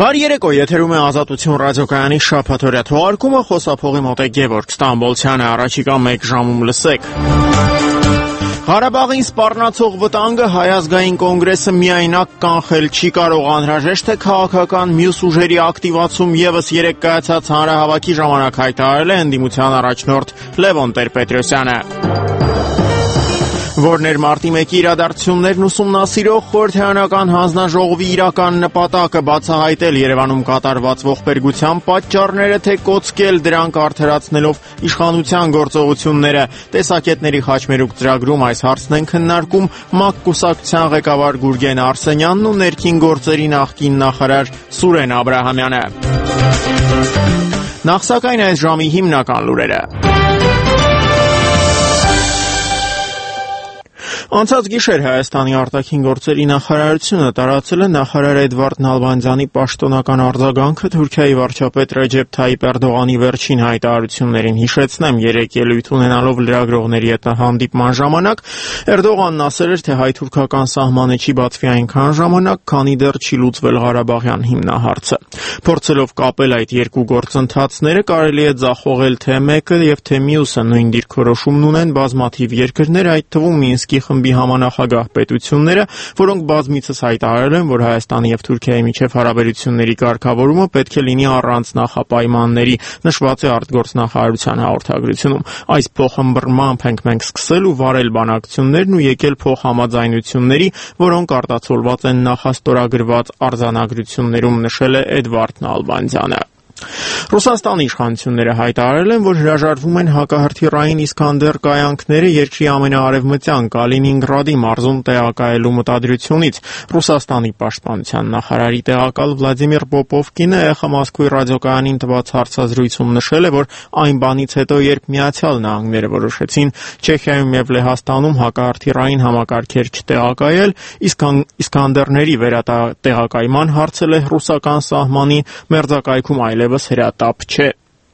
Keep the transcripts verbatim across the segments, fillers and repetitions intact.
Բարի երեկո, եթերում է Ազատություն ռադիոկայանի շաբաթօրյա թողարկումը, խոսափողի մոտ է Գևորգ Ստամբոլցյանը, առաջիկա մեկ ժամում լսեք։ Ղարաբաղին սպառնացող վտանգը Հայ ազգային կոնգրեսը միայնակ կանխել չի կարող, անհրաժեշտ է քաղաքական մյուս ուժերի ակտիվացում, ևս երեկ կայացած հանրահավաքի ժամանակ հայտարարել է ընդդիմության առաջնորդ Լևոն Տեր-Պետրոսյանը։ Որներ մարտի մեկի իրադարձություններն ուսումնասիրող խորհրդարանական հանձնաժողովի իրական նպատակը բացահայտել Երևանում կատարված ողբերգության պատճառները, թե կոծկել դրանք արդարացնելով իշխանության գործողությունները։ Տեսակետների խաչմերուկ ծրագրում այս հարցն են քննարկում ՄԱԿ կուսակցության ղեկավար Գուրգեն Արսենյանն ու ներքին գործերի նախկին նախարար Սուրեն Աբրահամյանը։ Նախ սակայն այս ժամի հիմնական լուրերը։ Անցած գիշեր Հայաստանի արտաքին գործերի նախարարությունը տարածել է նախարար Էդվարդ Նալբանդյանի պաշտոնական արձագանքը Թուրքիայի վարչապետ Ռեջեփ Թայիպ Էրդողանի վերջին հայտարարություններին։ Հիշեցնեմ, երեկ ելույթ ունենալով լրագրողների հետ հանդիպման ժամանակ Էրդողանն ասել էր, թե հայ-թուրքական սահմանը չի բացվի այնքան ժամանակ, քանի դեռ չի լուծվել Ղարաբաղյան հիմնահարցը։ Փորձելով կապել այդ երկու գործընթացները, կարելի է ձախողել թե մեկը եւ թե մյուսը, նույն դիրքորոշումն ունեն բազմաթիվ երկրներ, այդ թվում Մինսկի խմբի համանախագահ պետությունները, որոնք բազմիցս հայտարարել են, որ Հայաստանի եւ Թուրքիայի միջև հարաբերությունների կարգավորումը պետք է լինի առանց նախապայմանների, նշված է արտգործնախարարության հաղորդագրությունում։ Այս փոխհմբռնմամբ ենք մենք սկսել ու վարել բանակցություններն ու եկել փոխհամաձայնությունների, որոնք արտացոլված են նախաստորագրված արձանագրություններում, նշել է Էդվարդ Նալբանդյանը։ Ռուսաստանի իշխանությունները հայտարարել են, որ հրաժարվում են հակահրթիռային Իսկանդեր կայանքները երկրի ամենաարևմտյան Կալինինգրադի մարզում տեղակայելու մտադրությունից։ Ռուսաստանի պաշտպանության նախարարի տեղակալ Վլադիմիր Պոպովկինը ԷԽ Մոսկվի ռադիոկայանին տված հարցազրույցում նշել է, որ այն բանից հետո, երբ Միացյալ Նահանգները որոշեցին Չեխիայում եւ Լեհաստանում հակահրթիռային համակարգեր չտեղակայել, Իսկանդերների վերատեղակայման հարցը ռուսական սահմանի մերձակայքում այլևս հրատապ չէ։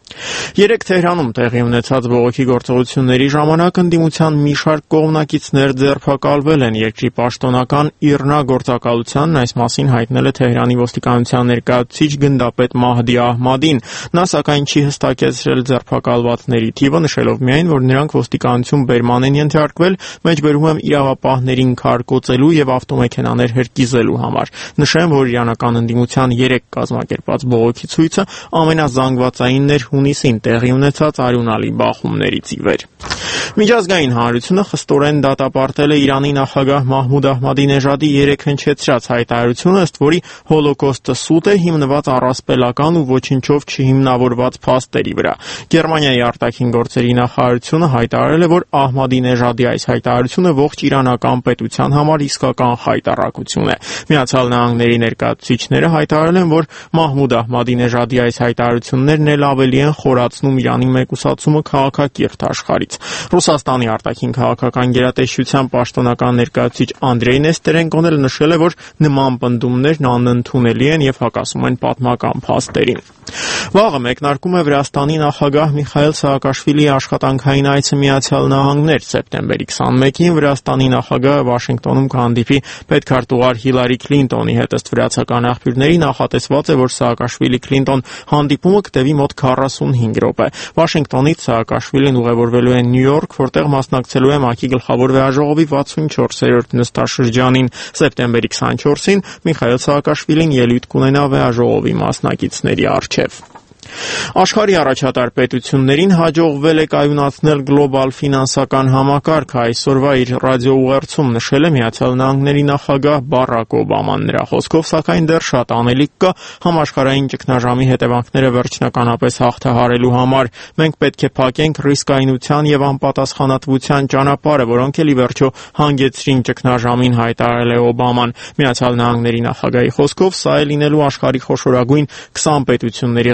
Երեկ Թեհրանում տեղի ունեցած բողոքի գործողությունների ժամանակ ընդդիմության մի շարք կողմնակիցներ ձերբակալվել են։ Երկրի պաշտոնական ԻՌՆԱ գործակալությանն այս մասին հայտնել է Թեհրանի ոստիկանության ներկայացուցիչ գնդապետ Մահդի Ահմադին։ Նա սակայն չի հստակեցրել ձերբակալվածների թիվը, նշելով միայն, որ նրանք ոստիկանություն բերման են ենթարկվել, մեջբերում եմ իրավապահներին քարկոծելու եւ ավտոմեքենաներ հրկիզելու համար։ Նշեմ, որ իրանական ընդդիմության երեք կազմակերպած բողոքի ցույցը ամենազանգվածայինն էր հունիսին տեղի ունեցած արյունալի բախումներից ի վեր։ Միջազգային հանրությունը խստորեն դատապարտել է Իրանի նախագահ Մահմուդ Ահմադինեժադի երեկ հնչեցրած հայտարարությունը, ըստ որի հոլոկոստը սուտ է, հիմնված առասպելական ու ոչնչով չհիմնավորված փաստերի վրա։ Գերմանիայի արտաքին գործերի նախարարությունը հայտարարել է, որ Ահմադինեժադի այս հայտարարությունը ողջ իրանական պետության համար իսկական խայտառակություն է։ Միացյալ Նահանգների ներկայացուցիչները հայտարարել են, որ Մահմուդ Ահմադինեժադի այս հայտարարություններն էլ ավելի են խորացնում Իրանի մեկուսացումը քաղաքակիրթ աշխարհից։ Ռուսաստանի արտաքին քաղաքական գերատեսչության պաշտոնական ներկայացուցիչ Անդրեյ Նեստերենկոն էլ նշել է, որ նման պնդումներն անընդունելի են եւ հակասում են պատմական փաստերին։ Վաղը մեկնարկում է Վրաստանի նախագահ Միխայիլ Սահակաշվիլիի աշխատանքային այցը Միացյալ Նահանգներ։ Սեպտեմբերի քսանմեկին Վրաստանի նախագահը Վաշինգտոնում կհանդիպի պետքարտուղար Հիլարի Քլինտոնի հետ, ըստ վրացական աղբյուրների նախատեսված է, որ Սահակաշվիլի-Քլինտոն հանդիպումը կտևի մոտ քառասունհինգ րոպե։ Վաշինգտոնից Սահակաշվիլին ուղևորվելու է Նյու Յորք, որտեղ մասնակցելու է ՄԱԿ-ի գլխավոր վեհաժողովի վաթսունչորսերորդ նստաշրջանին։ Սեպտեմբերի քսանչորսին Միխայիլ Սահակաշվիլին ելույթ կունենա վեհաժողովի մասնակիցների առջև։ Աշխարհի առաջատար պետություններին հաջողվել է կայունացնել գլոբալ ֆինանսական համակարգը, այսօրվա իր ռադիոուղերձում նշել է Միացյալ Նահանգների նախագահ Բարակ Օբաման։ Նրա խոսքով, սակայն դեռ շատ անելիք կա համաշխարհային ճգնաժամի հետևանքները վերջնականապես հաղթահարելու համար։ Մենք պետք է փակենք ռիսկայնության եւ անպատասխանատվության ճանապարհը, որոնք էլ ի վերջո հանգեցրին ճգնաժամին, հայտարարել է Օբաման։ Միացյալ Նահանգների նախագահի խոսքով, սա է լինելու աշխարհի խոշորագույն քսան պետությունների ղեկավար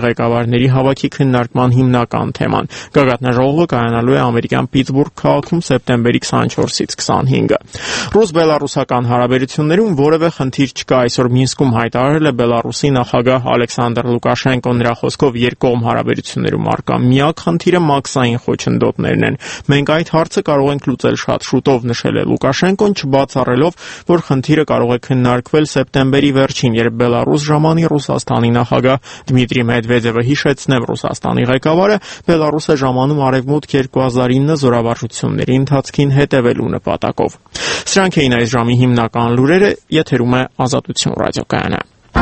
հայտարարների հավաքի քննարկման հիմնական թեման։ Գագաթնաժողովը կայանալու է ամերիկյան Պիտսբուրգ քաղաքում սեպտեմբերի քսաներկուսից քսանհինգը։ Ռուս-բելարուսական հարաբերություններում որևէ խնդիր չկա, այսօր Մինսկում հայտարարել է Բելարուսի նախագահ Ալեքսանդր Լուկաշենկոն։ Նրա խոսքով երկկողմ հարաբերություններում առկա միակ խնդիրը մաքսային խոչընդոտներն են։ Մենք այդ հարցը կարող ենք լուծել շատ շուտով, նշել է Լուկաշենկոն, չբացառելով, որ խնդիրը կարող է քննարկվել սեպտեմբերի վերջին, երբ Բելարուս ժամանի Ռուսաստանի նախագահ Դմիտրի Մեդվեդևը հիշեցնեմ Ռուսաստանի ղեկավարը Բելարուսը ժամանում արևմուտք երկու հազար ինը զորավարժությունների ընթացքին հետևելու նպատակով։ Սրանք էին այս ժամի հիմնական լուրերը, եթերում է Ազատություն ռադիոկայանը։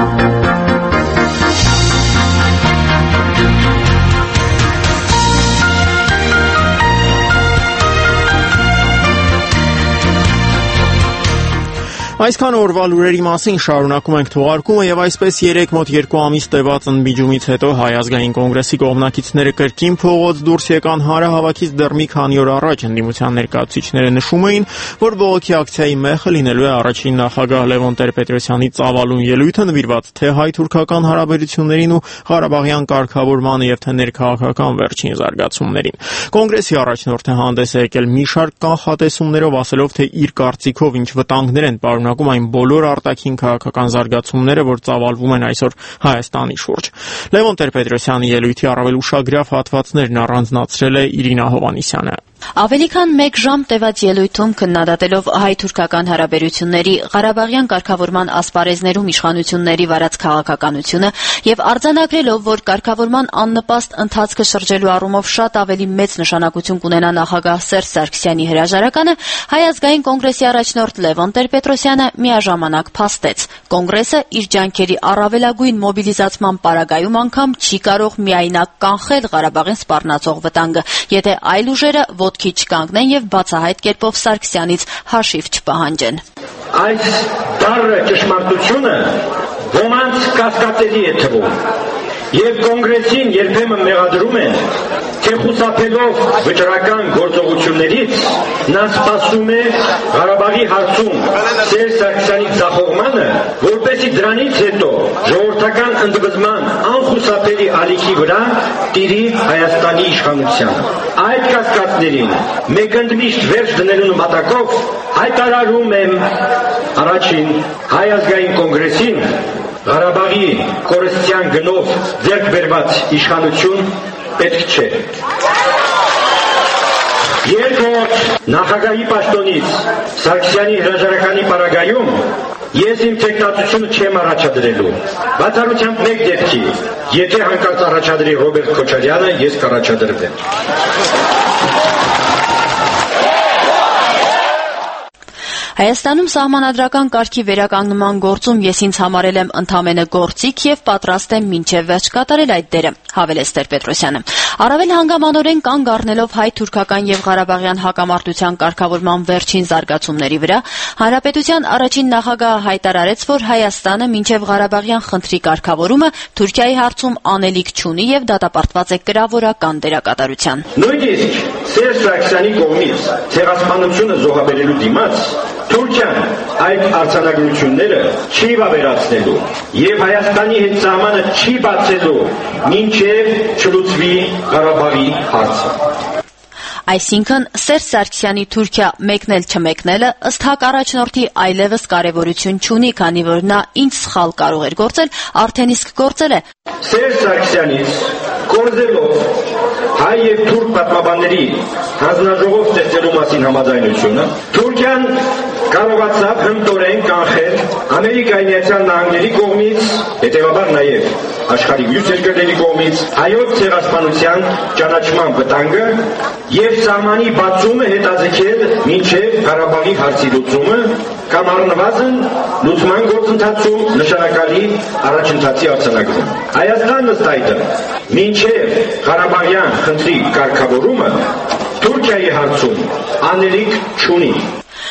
Այսքան օրվա լուրերի մասին շարունակում ենք թողարկումը եւ այսպես երեք մոտ երկու ամիս տևած ընդմիջումից հետո Հայ ազգային կոնգրեսի կողմնակիցները կրկին փողոց դուրս եկան հանրահավաքից դեռ մի քանի օր առաջ։ Ընդդիմության ներկայացուցիչները նշում էին, որ բողոքի ակցիայի մեխը լինելու է առաջին նախագահ Լևոն Տեր-Պետրոսյանի ծավալուն ելույթը նվիրված թե հայ-թուրքական հարաբերություններին ու Ղարաբաղյան կարգավորմանը եւ թե ներքաղաքական վերջին զարգացումներին։ Կոնգրեսի առաջնորդը հանդես է եկել մի շարք կանխատեսումներով, ասելով, թե իր կարծիքով ինչ վտանգներ են պարունակում այն բոլոր արտաքին քաղաքական զարգացումները, որ ծավալվում են այսօր Հայաստանի շուրջ։ Լևոն Տեր-Պետրոսյանի ելույթի առավել ուշագրավ հատվածներն առանձնացրել է Իրինա Հովհաննիսյանը։ Ավելի քան մեկ ժամ տևած ելույթում քննադատելով հայ-թուրքական հարաբերությունների, Ղարաբաղյան կարգավորման ասպարեզներում իշխանությունների վարած քաղաքականությունը եւ արձանագրելով, որ կարգավորման աննպաստ ընթացքը շրջելու առումով շատ ավելի մեծ նշանակություն կունենա նախագահ Սերժ Սարգսյանի հրաժարականը, Հայ ազգային կոնգրեսի առաջնորդ Լևոն Տեր-Պետրոսյանը միաժամանակ փաստեց. Կոնգրեսը իր ջանքերի առավելագույն մոբիլիզացման պարագայում անգամ չի կարող միայնակ կանխել Ղարաբաղին սպառնացող վտանգը, եթե այլ ուժերը ոտքի չկանգնեն եւ բացահայտ կերպով Սարգսյանից հաշիվ չպահանջեն։ Այս բառը ճշմարտությունը ոմանց կասկածելի է թվում եւ կոնգրեսին երբեմն մեղադրում են, թե խուսափելով վճռական գործողություններից նա սպասում է Ղարաբաղի հարցում Սերժ Սարգսյանի ձախողմանը, որպեսզի դրանից հետո ժողովրդական ընդվզման անխուսափելի ալիքի վրա տիրի Հայաստանի իշխանությունը։ Այդ կասկածներին մեկընդմիշտ վերջ դնելու նպատակով հայտարարում եմ առաջին Հայ ազգային կոնգրեսին Ղարաբաղի կորստյան գնով ձեռք բերված իշխանություն պետք չէ։ Երկրորդ, նախագահի պաշտոնից Սարգսյանի հրաժարականի պարագայում ես իմ թեկնածությունը չեմ առաջադրելու։ Բացառությամբ մեկ դեպքի, եթե հանկարծ առաջադրի Ռոբերտ Քոչարյանը, ես կառաջադրվեմ։ Հայաստանում սահմանադրական կարգի վերականգնման գործում ես ինձ համարել եմ ընդամենը գործիք եւ պատրաստ եմ մինչեւ վերջ կատարել այդ դերը, հավելեց Տեր-Պետրոսյանը։ Առավել հանգամանորեն կանգ առնելով հայ-թուրքական եւ Ղարաբաղյան հակամարտության կարգավորման վերջին զարգացումների վրա, Հանրապետության առաջին նախագահը հայտարարեց, որ Հայաստանը մինչեւ Ղարաբաղյան խնդրի կարգավորումը Թուրքիայի հարցում անելիք չունի եւ դատապարտված է կրավորական դերակատարության։ Նույնիսկ Սերժ Սարգսյանի կողմից ցեղասպանությունը զոհաբերելու դիմաց Թուրքիան այդ արձանագրությունները չի վավերացնելու եւ Հայաստանի հետ սահմանը չի բացելու մինչեւ չլուծվի Ղարաբաղի հարցը։ Այսինքն Սերժ Սարգսյանի Թուրքիա մեկնել չմեկնելը ըստ ՀԱԿ առաջնորդի այլևս կարևորություն չունի, քանի որ նա ինչ սխալ կարող էր գործել, արդեն իսկ գործել է։ Սերժ Սարգսյանից կորզելով հայ եւ թուրք պատմաբանների հանձնաժողով ստեղծելու մասին համաձայնությունը Թուրքիան կարողացավ հմտորեն կանխել Ամերիկայի Միացյալ Նահանգների կողմից, հետևաբար նաեւ աշխարհի մյուս երկրների կողմից հայոց ցեղասպանության ճանաչման վտանգը եւ սահմանի բացումը հետաձգել մինչեւ Ղարաբաղի հարցի լուծումը կամ առնվազն լուծման գործընթացում նշանակալի առաջընթացի արձանագրում։ Հայաստանն ըստ այդմ մինչեւ Ղարաբաղյան խնդրի կարգավորումը Թուրքիայի հարցում անելիք չունի։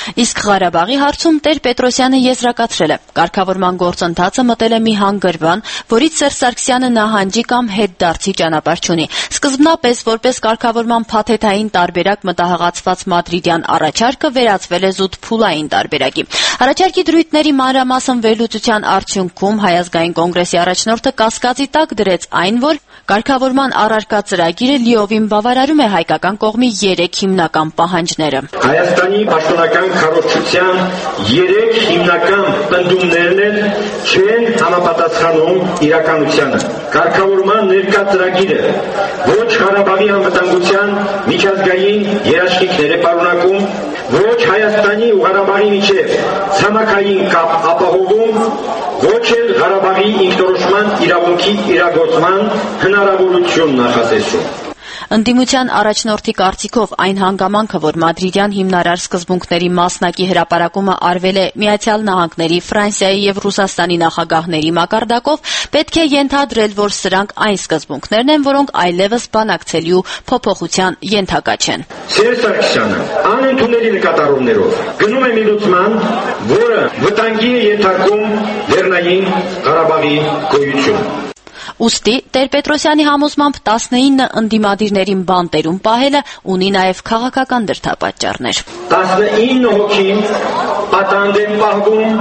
Իսկ Ղարաբաղի հարցում Տեր-Պետրոսյանը եզրակացրել է. կարգավորման գործընթացը մտել է մի հանգրվան, որից Սերժ Սարգսյանը նահանջի կամ հետդարձի ճանապարհ չունի։ Սկզբնապես որպես կարգավորման փաթեթային տարբերակ մտահղացված մադրիդյան առաջարկը վերածվել է զուտ փուլային տարբերակի։ Առաջարկի դրույթների մանրամասն վերլուծության արդյունքում Հայ ազգային կոնգրեսի առաջնորդը կասկածի տակ դրեց այն, որ կարգավորման առարկա ծրագիրը լիովին բավարարում է հայկական կողմի երեք հիմնական պահանջները։ Հայաստանի պաշտոնական կառավարության երեք հիմնական պնդումներն են չեն համապատասխանում իրականությանը։ Կարգավորման ներկա ծրագիրը ոչ Ղարաբաղի անվտանգության միջազգային երաշխիքներ է պարունակում, ոչ Հայաստանի ու Ղարաբաղի միջև ցամաքային կապ ապահովում, ոչ էլ Ղարաբաղի ինքնորոշման իրավունքի իրագործման հնարավորություն նախատեսում։ Ընդդիմության առաջնորդի կարծիքով այն հանգամանքը, որ մադրիդյան հիմնարար սկզբունքների մասնակի հրապարակումը արվել է Միացյալ Նահանգների, Ֆրանսիայի եւ Ռուսաստանի նախագահների մակարդակով, պետք է ենթադրել, որ սրանք այն սկզբունքներն են, որոնք այլևս բանակցելու փոփոխության ենթակա չեն։ Սերժ Սարգսյանը անընդունելի նկատառումներով գնում է մի լուծման, որը վտանգի է ենթարկում Լեռնային Ղարաբաղի գոյություն։ Ուստի Տեր-Պետրոսյանի համոզմամբ տասնինը ընդդիմադիրներին բանտերում պահելը ունի նաև քաղաքական դրդապատճառներ։ տասնինը հոգի պատանդ են պահվում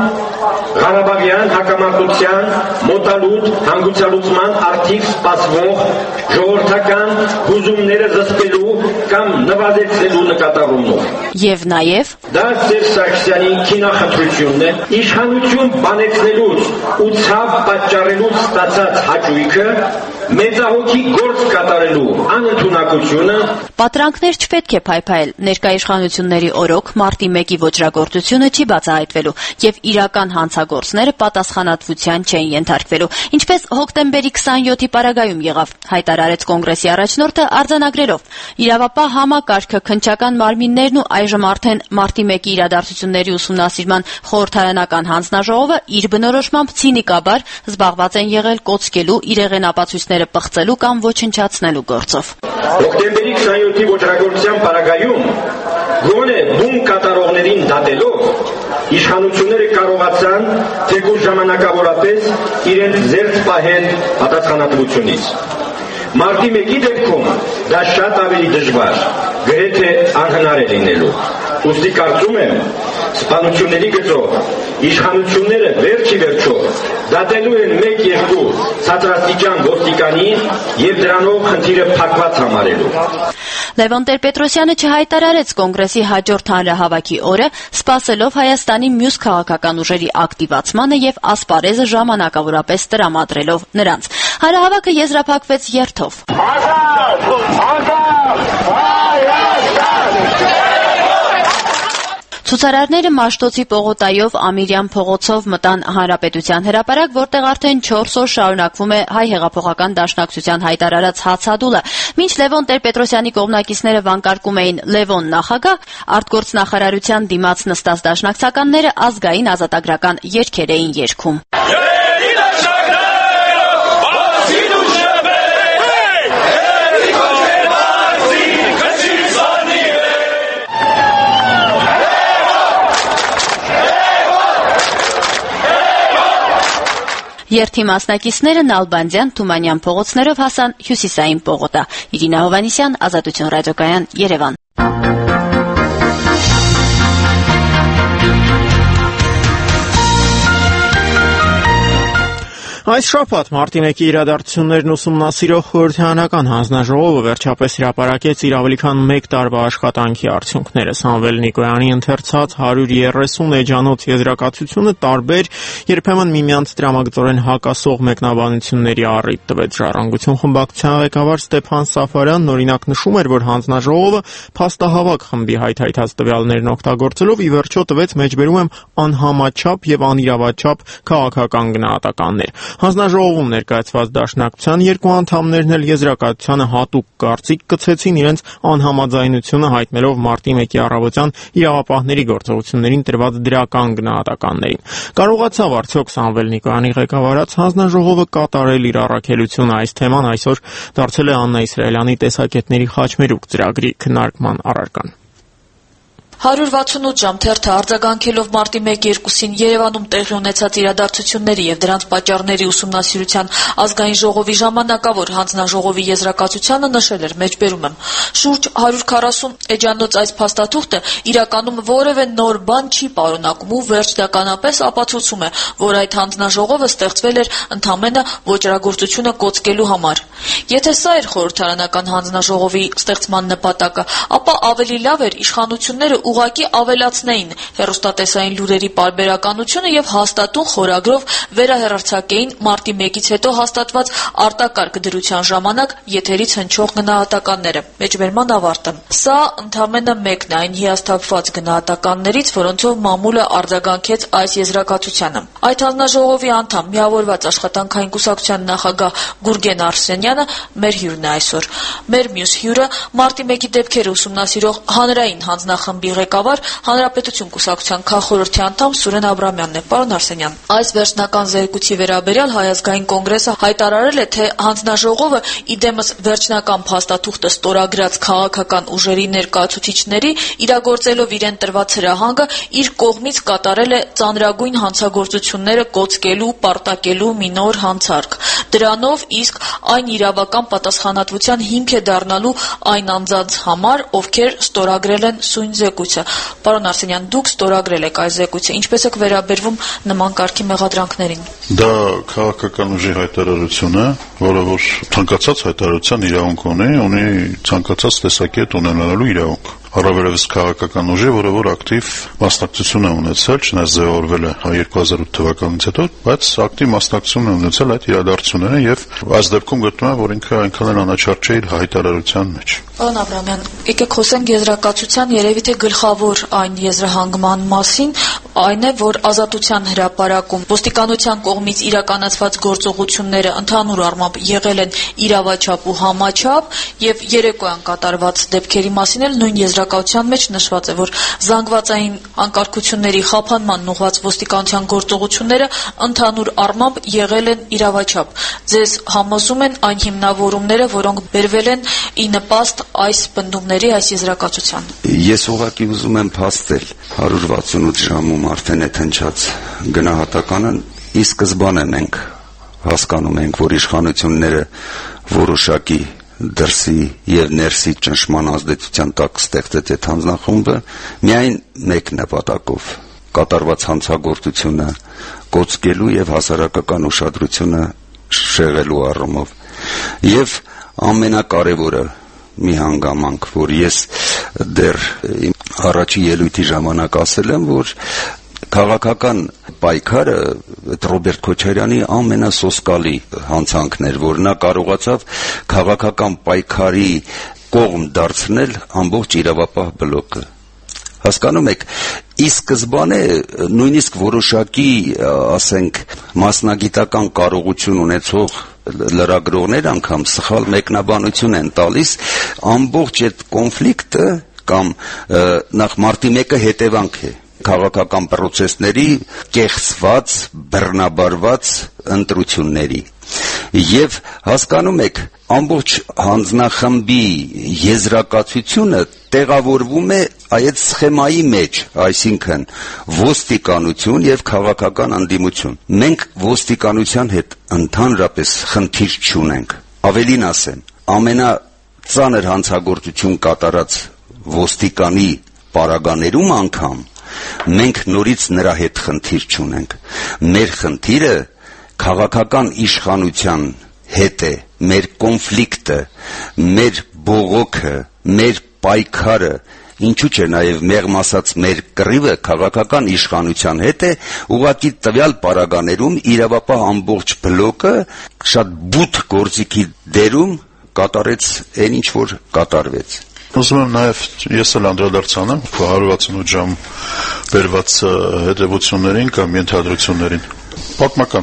Ղարաբաղյան հակամարտության մոտալուտ հանգուցալուծման արդիվ սպասվող ժողովրդական հուզումները զսպելու կամ նվազեցնելու նկատառումով։ Եվ նաև դա Սերժ Սարգսյանի քինախնդրությունն է իշխանություն բանեցնելուց ու ցավ պատճառելուց ստացած հաճույքը մեծահոգի գործ կատարելու անընդունակությունը։ Պատրանքներ չպետք է փայփայել։ Ներկա իշխանությունների օրոք մարտի մեկի ոճրագործությունը չի բացահայտվելու եւ իրական հանցագործները պատասխանատվության չեն ենթարկվելու։ Ինչպես հոկտեմբերի քսաներկուի պարագայում եղավ, հայտարարեց կոնգրեսի առաջնորդը արձանագրելով. իրավապահ համակարգը, քննչական մարմիններն ու այժմ արդեն մարտի մեկի իրադարձությունների ուսումնասիրման խորհրդարանական հանձնաժողովը իր բնորոշմամբ ցինիկաբար զբաղված են եղել կոծկելու, իրեղեն ապացույցները պղծելու կամ ոչնչացնելու գործով։ Հոկտեմբերի քսաներկուի ոճրագործության պարագայում գոնե բուն կատարողներին դատելով իշխանությունները կարողացան թեկուզ ժամանակավորապես իրենց զերծ պահել պատասխանատվությունից։ Մարտի մեկի դեպքում դա շատ ավելի դժվար, գրեթե անհնար է լինելու։ Ուստի կարծում եմ, սպանությունների գծով իշխանությունները վերջի վերջո դատելու են մեկ-երկու ցածրաստիճան ոստիկանի եւ դրանով խնդիրը փակված համարելու։ Լևոն Տեր-Պետրոսյանը չհայտարարեց կոնգրեսի հաջորդ հանրահավաքի օրը, սպասելով Հայաստանի մյուս քաղաքական ուժերի ակտիվացմանը եւ ասպարեզը ժամանակավորապես տրամադրելով նրանց։ Հանրահավաքը եզրափակվեց երթով։ Ցուցարարները Մաշտոցի պողոտայով Ամիրյան փողոցով մտան Հանրապետության հրապարակ, որտեղ արդեն չորս օր շարունակվում է Հայ հեղափոխական դաշնակցության հայտարարած հացադուլը։ Մինչ Լևոն Տեր-Պետրոսյանի կողմնակիցները վանկարկում էին Լևոն նախագահ, արտգործնախարարության դիմաց նստած դաշնակցականները ազգային ազատագրական երգեր էին երգում։ Երթի մասնակիցները Նալբանդյան, Թումանյան փողոցներով հասան Հյուսիսային պողոտա։ Իրինա Հովհաննիսյան, Ազատություն ռադիոկայան, Երևան։ Այս շաբաթ մարտի մեկի իրադարձություններն ուսումնասիրող խորհրդարանական հանձնաժողովը վերջապես հրապարակեց իր ավելի քան մեկ տարվա աշխատանքի արդյունքները։ Սամվել Նիկոյանի ընթերցած հարյուր երեսուն էջանոց եզրակացությունը տարբեր, երբեմն միմյանց տրամագծորեն հակասող մեկնաբանությունների առիթ տվեց։ Ժառանգություն խմբակցության ղեկավար Ստեփան Սաֆարյանն օրինակ նշում էր, որ հանձնաժողովը փաստահավաք խմբի հայթայթած տվյալներն օգտագործելով ի վերջո տվեց մեջբերում եմ անհամաչափ եւ անիրավաչափ քաղաքական գնահատականներ։ Հանձնաժողովում ներկայացված դաշնակցության երկու անդամներն էլ եզրակացությանը հատուկ կարծիք կցեցին իրենց անհամաձայնությունը հայտնելով մարտի մեկի առավոտյան իրավապահների գործողություններին տրված դրական գնահատականներին։ Կարողացավ արդյոք Սամվել Նիկոյանի ղեկավարած հանձնաժողովը կատարել իր առաքելությունը։ Այս թեման այսօր դարձել է Աննա Իսրայելյանի տեսակետների խաչմերուկ ծրագրի քննարկման առարկան։ հարյուր վաթսունութ ժամ թերթը արձագանքելով մարտի մեկ-երկուսին Երևանում տեղի ունեցած իրադարձությունների եւ դրանց պատճառների ուսումնասիրության ազգային ժողովի ժամանակավոր հանձնաժողովի եզրակացությանը նշել էր մեջբերում եմ. շուրջ հարյուր քառասուն էջանոց այս փաստաթուղթը իրականում որևէ նոր բան չի պարունակում ու վերջնականապես ապացուցում է, որ այդ հանձնաժողովը ստեղծվել էր ընդամենը ոճրագործությունը կոծկելու համար։ Եթե սա էր խորհրդարանական հանձնաժողովի ստեղծման նպատակը, ապա ավելի լավ էր իշխանությունները ուղղակի ավելացնեին հեռուստատեսային լուրերի պարբերականությունը եւ հաստատուն խորագրով վերահեռարձակեին մարտի մեկից հետո հաստատված արտակարգ դրության ժամանակ եթերից հնչող գնահատականները։ Մեջբերման ավարտը։ Սա ընդամենը մեկն է այն հիասթափված գնահատականներից, որոնցով մամուլը արձագանքեց այս եզրակացությանը։ Այդ հանձնաժողովի անդամ միավորված աշխատանքային կուսակցության նախագահ Գուրգեն Արսենյանը մեր հյուրն է այսօր։ Մեր մյուս հյուրը մարտի մեկի դեպքերը ուսումնասիրող հանրային հանձնախմբի ղեկավար Հանրապետություն կուսակցության քաղխորհրդի անդամ Սուրեն Աբրամյանն է։ Պարոն Արսենյան, այս վերջնական զեկույցի վերաբերյալ Հայ ազգային կոնգրեսը հայտարարել է, թե հանձնաժողովը իդեմս վերջնական փաստաթուղթը ստորագրած քաղաքական ուժերի ներկայացուցիչների իրագործելով իրեն տրված հրահանգը իր կողմից կատարել է ծանրագույն հանցագործությունները կոծկելու, պարտակելու մի նոր հանցարկ։ Դրանով իսկ այն իրավական պատասխանատվության հիմք է դառնալու այն անձանց համար, ովքեր ստորագրել են սույն զեկույցը։ Պարոն Արսենյան, դուք ստորագրել եք այս զեկույցը, ինչպես եք վերաբերվում նման կարգի մեղադրանքներին։ Դա քաղաքական ուժի հայտարարություն է, որը որ ցանկացած հայտարարության իրավունք ունի, ունի ցանկացած տեսակետ ունենալու իրավունք։ Առավելևս քաղաքական ուժի, որը որ ակտիվ մասնակցություն է ունեցել, չնայած ձևավորվել է երկու հազար ութ թվականից հետո, բայց ակտիվ մասնակցություն է ունեցել այդ իրադարձություններին եւ այս դեպքում գտնում եմ, որ ինքը այնքան էլ անաչառ չէ իր հայտարարության մեջ։ Պարոն Աբրամյան, եկեք խոսենք եզրակացության երևի թե գլխավոր այն եզրահանգման մասին, այն է, որ Ազատության հրապարակում ոստիկանության կողմից իրականացված գործողությունները ընդհանուր առմամբ եղել են իրավաչափ ու համաչափ եւ երեկոյան կատարված դեպքերի մասին էլ նույն եզրակացության մեջ նշված է, որ զանգվածային անկարգությունների խափանման ուղղված ոստիկանության գործողությունները ընդհանուր առմամբ եղել են իրավաչափ։ Ձեզ համոզում են այն հիմնավորումները, որոնք բերվել են ի նպաստ այս պնդումների, այս եզրակացության։ Ես ուղղակի ուզում եմ փաստել հարյուր վաթսունութ ժամում արդեն այդ հնչած գնահատականը ի սկզբանե մենք հասկանում ենք, որ իշխանությունները որոշակի դրսի եւ ներսի ճնշման ազդեցության տակ ստեղծեց այդ հանձնախումբը միայն մեկ նպատակով՝ կատարված հանցագործությունը կոծկելու եւ հասարակական ուշադրությունը շեղելու առումով։ Եվ ամենակարևորը մի հանգամանք, որ ես դեռ առաջի ելույթի ժամանակ ասել եմ, որ քաղաքական պայքարը Ռոբերտ Քոչարյանի ամենասոսկալի հանցանքն էր, որ նա կարողացավ քաղաքական պայքարի կողմ դարձնել ամբողջ իրավապահ բլոկը։ Հասկանում եք, ի սկզբանե նույնիսկ որոշակի, ասենք, մասնագիտական կարողություն ունեցող լրագրողներ անգամ սխալ մեկնաբանություն են տալիս, ամբողջ այդ կոնֆլիկտը կամ նախ մարտի մեկը հետևանք է քաղաքական պրոցեսների կեղծված, բռնաբարված ընտրությունների։ Եվ հասկանում եք, ամբողջ հանձնախմբի եզրակացությունը տեղավորվում է այդ սխեմայի մեջ, այսինքն ոստիկանություն եւ քաղաքական անդիմություն։ Մենք ոստիկանության հետ ընդհանրապես խնդիր չունենք։ Ավելին ասեմ, ամենածանր հանցագործություն կատարած ոստիկանի պարագաներում անգամ մենք նորից նրա հետ խնդիր չունենք։ Մեր խնդիրը քաղաքական իշխանության հետ է, մեր կոնֆլիկտը, մեր բողոքը, մեր պայքարը, ինչու՞ չէ նաև մեղմ ասած մեր կռիվը քաղաքական իշխանության հետ է, ուղղակի տվյալ պարագաներում իրավապահ ամբողջ բլոկը շատ բութ գործիքի դերում կատարեց այն, ինչ որ կատարվեց։ Ուզում եմ նաև ես էլ անդրադարձանեմ հարյուր վաթսունութ ժամ բերված հետևություններին կամ ենթադրություններին։ Պատմական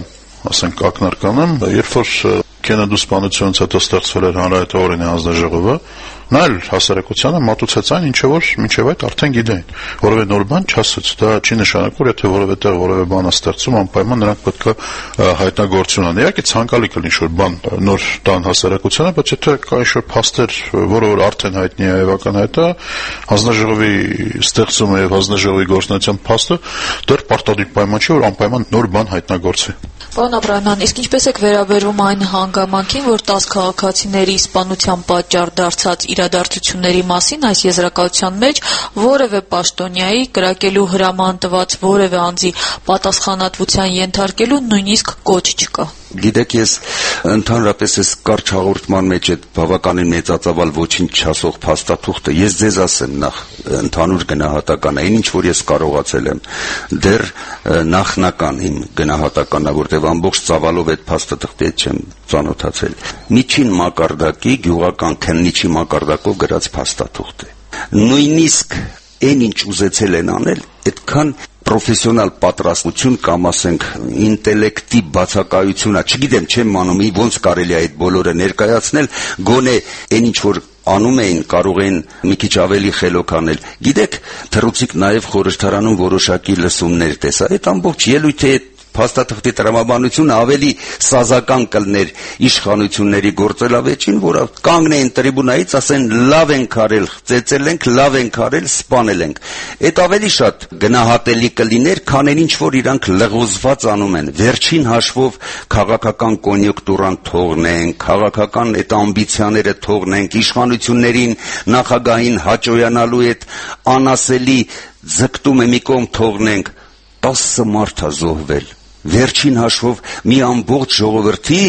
ասենք ակնարկանում, երբ որ Կենեդու սպանությունից հետո ստեղծվել էր հանրահայտողորենի հանձնաժողովը, նա էլ հասարակությանը մատուցեց այն, ինչը որ մինչև այդ արդեն գիտեին, որովե նոր բան չասեց, դա չի նշանակում, որ եթե որևէ տեղ որևէ բան է ստեղծում, անպայման նրանք պետք է հայտնագործություն անեն։ Իհարկե ցանկալի կլինի ինչ-որ բան նոր տան հասարակությանը, բայց եթե կա ինչ-որ փաստեր, որը որ արդեն հայտնի է եւ ակնհայտ է, հանձնաժողովի ստեղծումը եւ հանձնաժողովի գործունեության փաստը դեռ պարտադիր պայման չի, որ անպայման նոր բան հայտնագործի։ Պարոն Աբրահամյան, իսկ ինչպես եք վերաբերվում այն հանգամանքին, որ տաս քաղաքացիների սպանության պատճառ դարձած իրադարձությունների մասին այս եզրակացության մեջ որևէ պաշտոնյայի կրակելու հրաման տված որևէ անձի պատասխանատվության ենթարկելու նույնիսկ կոչ չկա։ Գիտեք, ես ընդհանրապես այս կարճ հաղորդման մեջ այդ բավականին մեծածավալ ոչինչ չասող փաստաթուղթը ես ձեզ ասեմ նախ ընդհանուր գնահատական այն ինչ որ ես կարողացել եմ դեռ նախնական իմ գնահատականն է, որտեղ ամբողջ ծավալով այդ փաստաթղթի հետ չեմ ծանոթացել։ Միջին մակարդակի գյուղական քննիչի մակարդակով գրած փաստաթուղթ է։ Նույնիսկ այն ինչ ուզեցել են անել, այդքան պրոֆեսիոնալ պատրաստություն կամ ասենք ինտելեկտի բացակայությունա, չգիտեմ, չեմ անում, ոնց կարելի է այդ բոլորը ներկայացնել, գոնե այն ինչ որ անում էին, կարող էին մի քիչ ավելի խելոք անել։ Գիտեք, թռուցիկ նաև խորհրդարանում որոշակի լսումներ տեսա, այդ ամբողջ ելույթի փաստաթղթի տրամաբանությունը ավելի սազական կլներ իշխանությունների գործելավեճին, որը կանգնեին տրիբունայից, ասեն լավ ենք արել, ծեծել ենք, լավ ենք արել, սպանել ենք։ Այդ ավելի շատ գնահատելի կլիներ, քան ինչ որ իրանք լղոզված անում են։ Վերջին հաշվով քաղաքական կոնյունկտուրան թողնենք, քաղաքական այդ ամբիցիաները թողնենք, իշխանություններին նախագահին հաճոյանալու այդ անասելի ձգտումը մի կողմ թողնենք։ տասը մարդ է զոհվել։ Վերջին հաշվով մի ամբողջ ժողովրդի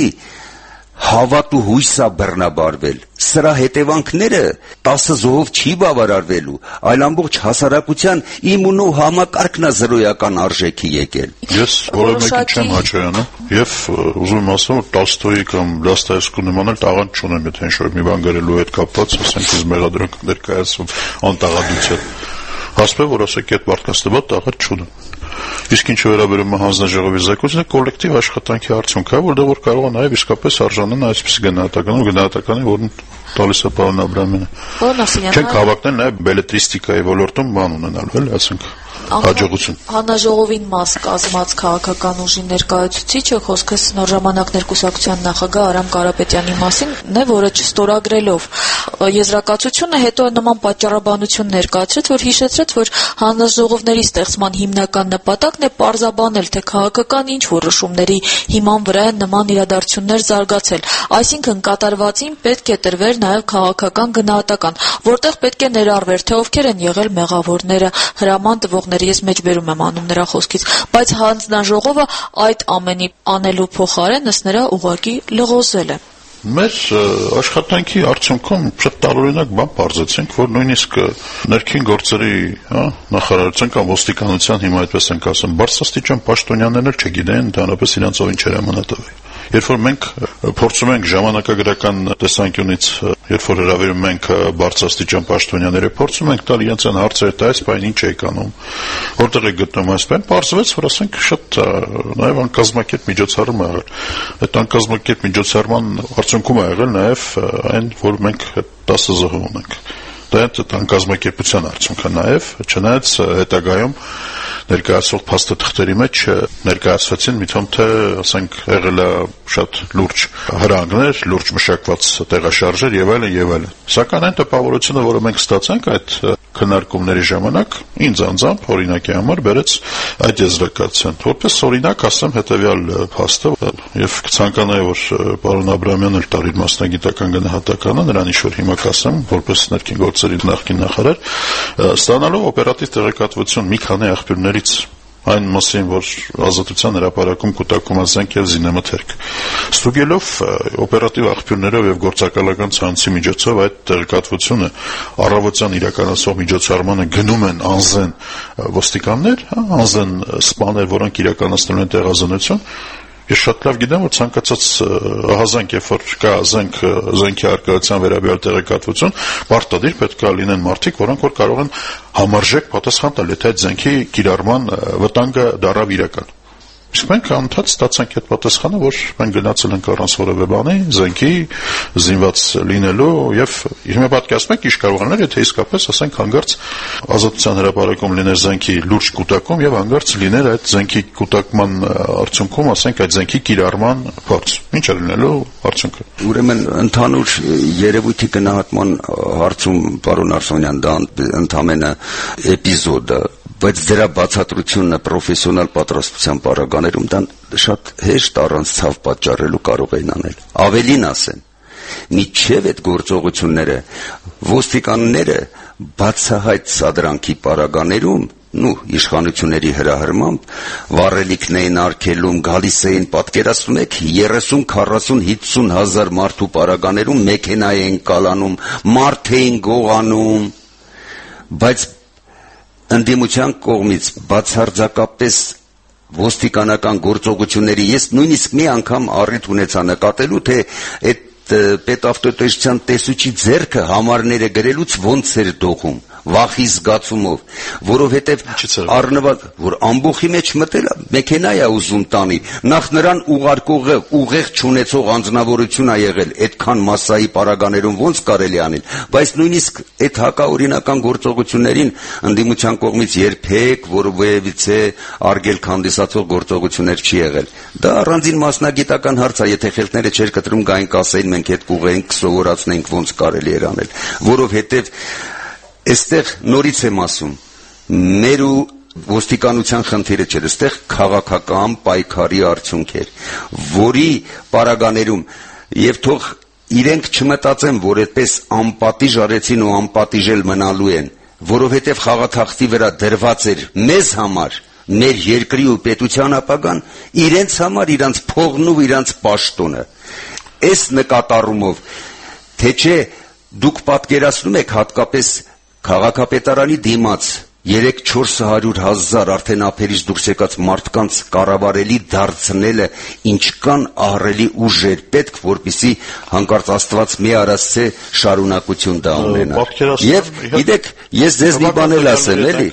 հավատ ու հույս է բռնաբարվել։ Սրա հետևանքները տասը զոհով չի բավարարվելու, այլ ամբողջ հասարակության իմունո համակարգն է զրոյական արժեքի եկել։ Ես որևէ մեկին չեմ հաճոյանում եւ ուզում եմ ասեմ, որ Տոլստոյի կամ Դոստոևսկու նման էլ տաղանդ չունեմ, եթե ինչ-որ մի բան գրելու հետ կապված, ասենք ես մեղադրանք ներկայացում անտաղանդություն։ Հասնում որ ասեք այդ մարդկանց տաղանդ չունեմ։ Իսկ ինչ վերաբերում է հանձնաժողովի զեկույցը, կոլեկտիվ աշխատանքի արդյունք է, որտեղ որ կարող է նաև իսկապես արժանանալ այսպես գնահատական ու գնահատականի, որն տալիս է պարոն Աբրահամյանը։ Չենք հավակնել նաև բելետրիստիկայի ոլորտում բան ունենալու, էլ ասենք հաջողություն։ Հանձնաժողովին մաս կազմած քաղաքական ուժի ներկայացուցիչը խոսքս նոր ժամանակներ կուսակցության նախագահ Արամ Կարապետյանի մասին է, որը չստորագրելով եզրակացությունը հետո նման պատճառաբանություն ներկայացրեց, որ հիշեցրեց, որ հանձնաժողովների ստեղծման հիմնական նպատակն է պարզաբանել, թե քաղաքական ինչ որոշումների հիման վրա են նման իրադարձություններ զարգացել, այսինքն կատարվածին պետք է տրվեր նաև քաղաքական գնահատական, որտեղ պետք է ներառվեր, թե ովքեր են եղել մեղավորները, հրաման տվողները, ես մեջբերում եմ անում նրա խոսքից, բայց հանձնաժողովը այդ ամենի անելու փոխարեն ըստ նրա ուղղակի լղոզել է։ Մեր աշխատանքի արդյունքում շատ տարօրինակ բան պարզեցինք, որ նույնիսկ ներքին գործերի նախարարության կամ ոստիկանության հիմա այդպես ենք ասում, բարձրաստիճան պաշտոնյաներն էլ չգիտեն ընդհանրապես իրենց ով ինչեր հրամանատվի։ Երբ որ մենք փորձում ենք ժամանակագրական տեսանկյունից, երբ որ հրավիրում ենք բարձրաստիճան պաշտոնյաները, փորձում ենք տալ իրենց այն հարցերը, դա այս բան ինչ եք անում, որտեղ եք գտնում այս բան, պարզվեց, որ ասենք շատ նաև անկազմակերպ միջոցառում է եղել։ Այդ անկազմակերպ միջոցառման արդյունքում է եղել նաև այն, որ մենք տասը զոհ ունենք։ Դա այդ անկազմակերպության արդյունքը նաև, չնայած հետագայում ներկայացող փաստաթղթերի մեջ ներկայացվեցին մի թվում թե, ասենք, եղել է շատ լուրջ հրանգներ, լուրջ մշակված տեղաշարժեր եւ այլն եւ այլն։ Սակայն այն տպավորությունը, որը մենք ստացանք այդ քննարկումների ժամանակ, ինձ անձամբ օրինակի համար բերեց այդ եզրակացության։ Որպես օրինակ ասեմ հետեւյալ փաստը, եւ կցանկանայի, որ պարոն Աբրահամյանն էլ տար իր մասնագիտական գնահատականը, նրան ինչ որ հիմա կասեմ, որպես ներքին գործերի նախկին նախարար, ստանալով օպերատիվ տեղեկատվություն մի քանի աղբյուրներից այն մասին, որ Ազատության հրապարակում կուտակում ազանք եւ զինամթերք։ Ստուգելով օպերատիվ աղբյուրներով եւ գործակալական ցանցի միջոցով այդ տեղեկատվությունը առավոտյան իրականացող միջոցառմանը գնում են անզեն ոստիկաններ, անզեն սպաներ, որոնք իրականացնում են տեղազնություն։ Ես շատ լավ գիտեմ, որ ցանկացած ահազանգ, երբ որ կա զենք, զենքի արկայության վերաբերյալ տեղեկատվություն, պարտադիր պետք է լինեն մարդիկ, որոնք որ կարող են համարժեք պատասխան տալ, եթե այդ զենքի կիրառման վտանգը դառավ իրական։ Իսկ մենք անընդհատ ստացանք այդ պատասխանը, որ մենք գնացել ենք առանց որևէ բանի, զենքի, զինված լինելու եւ հիմա պատկերացնում եք ինչ կարող անել, եթե իսկապես ասենք հանգարց ազատության հրապարակում լիներ զենքի լուրջ կուտակում եւ հանգարց լիներ այդ զենքի կուտակման արդյունքում, ասենք այդ զենքի կիրառման փորձ։ Ինչ է լինելու արդյունքը։ Ուրեմն ընդհանուր երևույթի գնահատման հարցում պարոն Արսոնյան դա ընդամենը էպիզոդ է, բայց դրա բացատրությունը պրոֆեսիոնալ պատրաստության պարագաներում դա շատ հեշտ առանց ցավ պատճառելու կարող են անել։ Ավելին ասեմ, միջև այդ գործողությունները ոստիկանները բացահայտ սադրանքի պարագաներում նու իշխանությունների հրահրմամբ վառելիքն էին արգելում, գալիս էին, պատկերացնում եք, երեսուն, քառասուն, հիսուն հազար մարդու պարագաներում մեքենա էին կալանում, մարդ էին գողանում, բայց ընդդիմության կողմից բացարձակապես ոստիկանական գործողությունների ես նույնիսկ մի անգամ առիթ ունեցա նկատելու, թե այդ պետավտոտեսության տեսուչի ձեռքը համարները գրելուց ոնց էր դողում, վախի զգացումով, որովհետև առնվազն որ ամբողջի մեջ մտել մեքենա է ուզում տանի, նախ նրան ուղարկողը ուղեղ չունեցող անձնավորություն է եղել, այդքան մասսայի պարագաներում ոնց կարելի անել, բայց նույնիսկ այդ հակաօրինական գործողություններին ընդդիմության կողմից երբեք որևէ արգելք հանդիսացող գործողություններ չի եղել։ Դա առանձին մասնագիտական հարց է, եթե խելքները չէր կտրում գային կասեին մենք հետ կուղենք, սովորացնենք ոնց կարելի էր անել, որովհետև այստեղ նորից եմ ասում, մեր ու ոստիկանության խնդիրը չէր, այստեղ քաղաքական պայքարի արդյունք էր, որի պարագաներում եւ թող իրենք չմտածեն, որ այդպես անպատիժ արեցին ու անպատիժել մնալու են, որովհետեւ խաղաթախտի վրա դրված էր մեզ համար, մեր երկրի ու պետության ապագան, իրենց համար իրանց փողն ու իրանց պաշտոնը։ Այս նկատառումով, թե չէ դուք պատկերացնում եք հատկապես քաղաքապետարանի դիմաց երեք-չորս հարյուր հազար արդեն ափերից դուրս եկած մարդկանց կառավարելի դարձնելը ինչքան ահռելի ուժ էր պետք, որպեսզի հանկարծ Աստված մի արասցե շարունակություն դա ունենա։ Եվ գիտեք, ես ձեզ մի բան էլ ասեմ, էլի։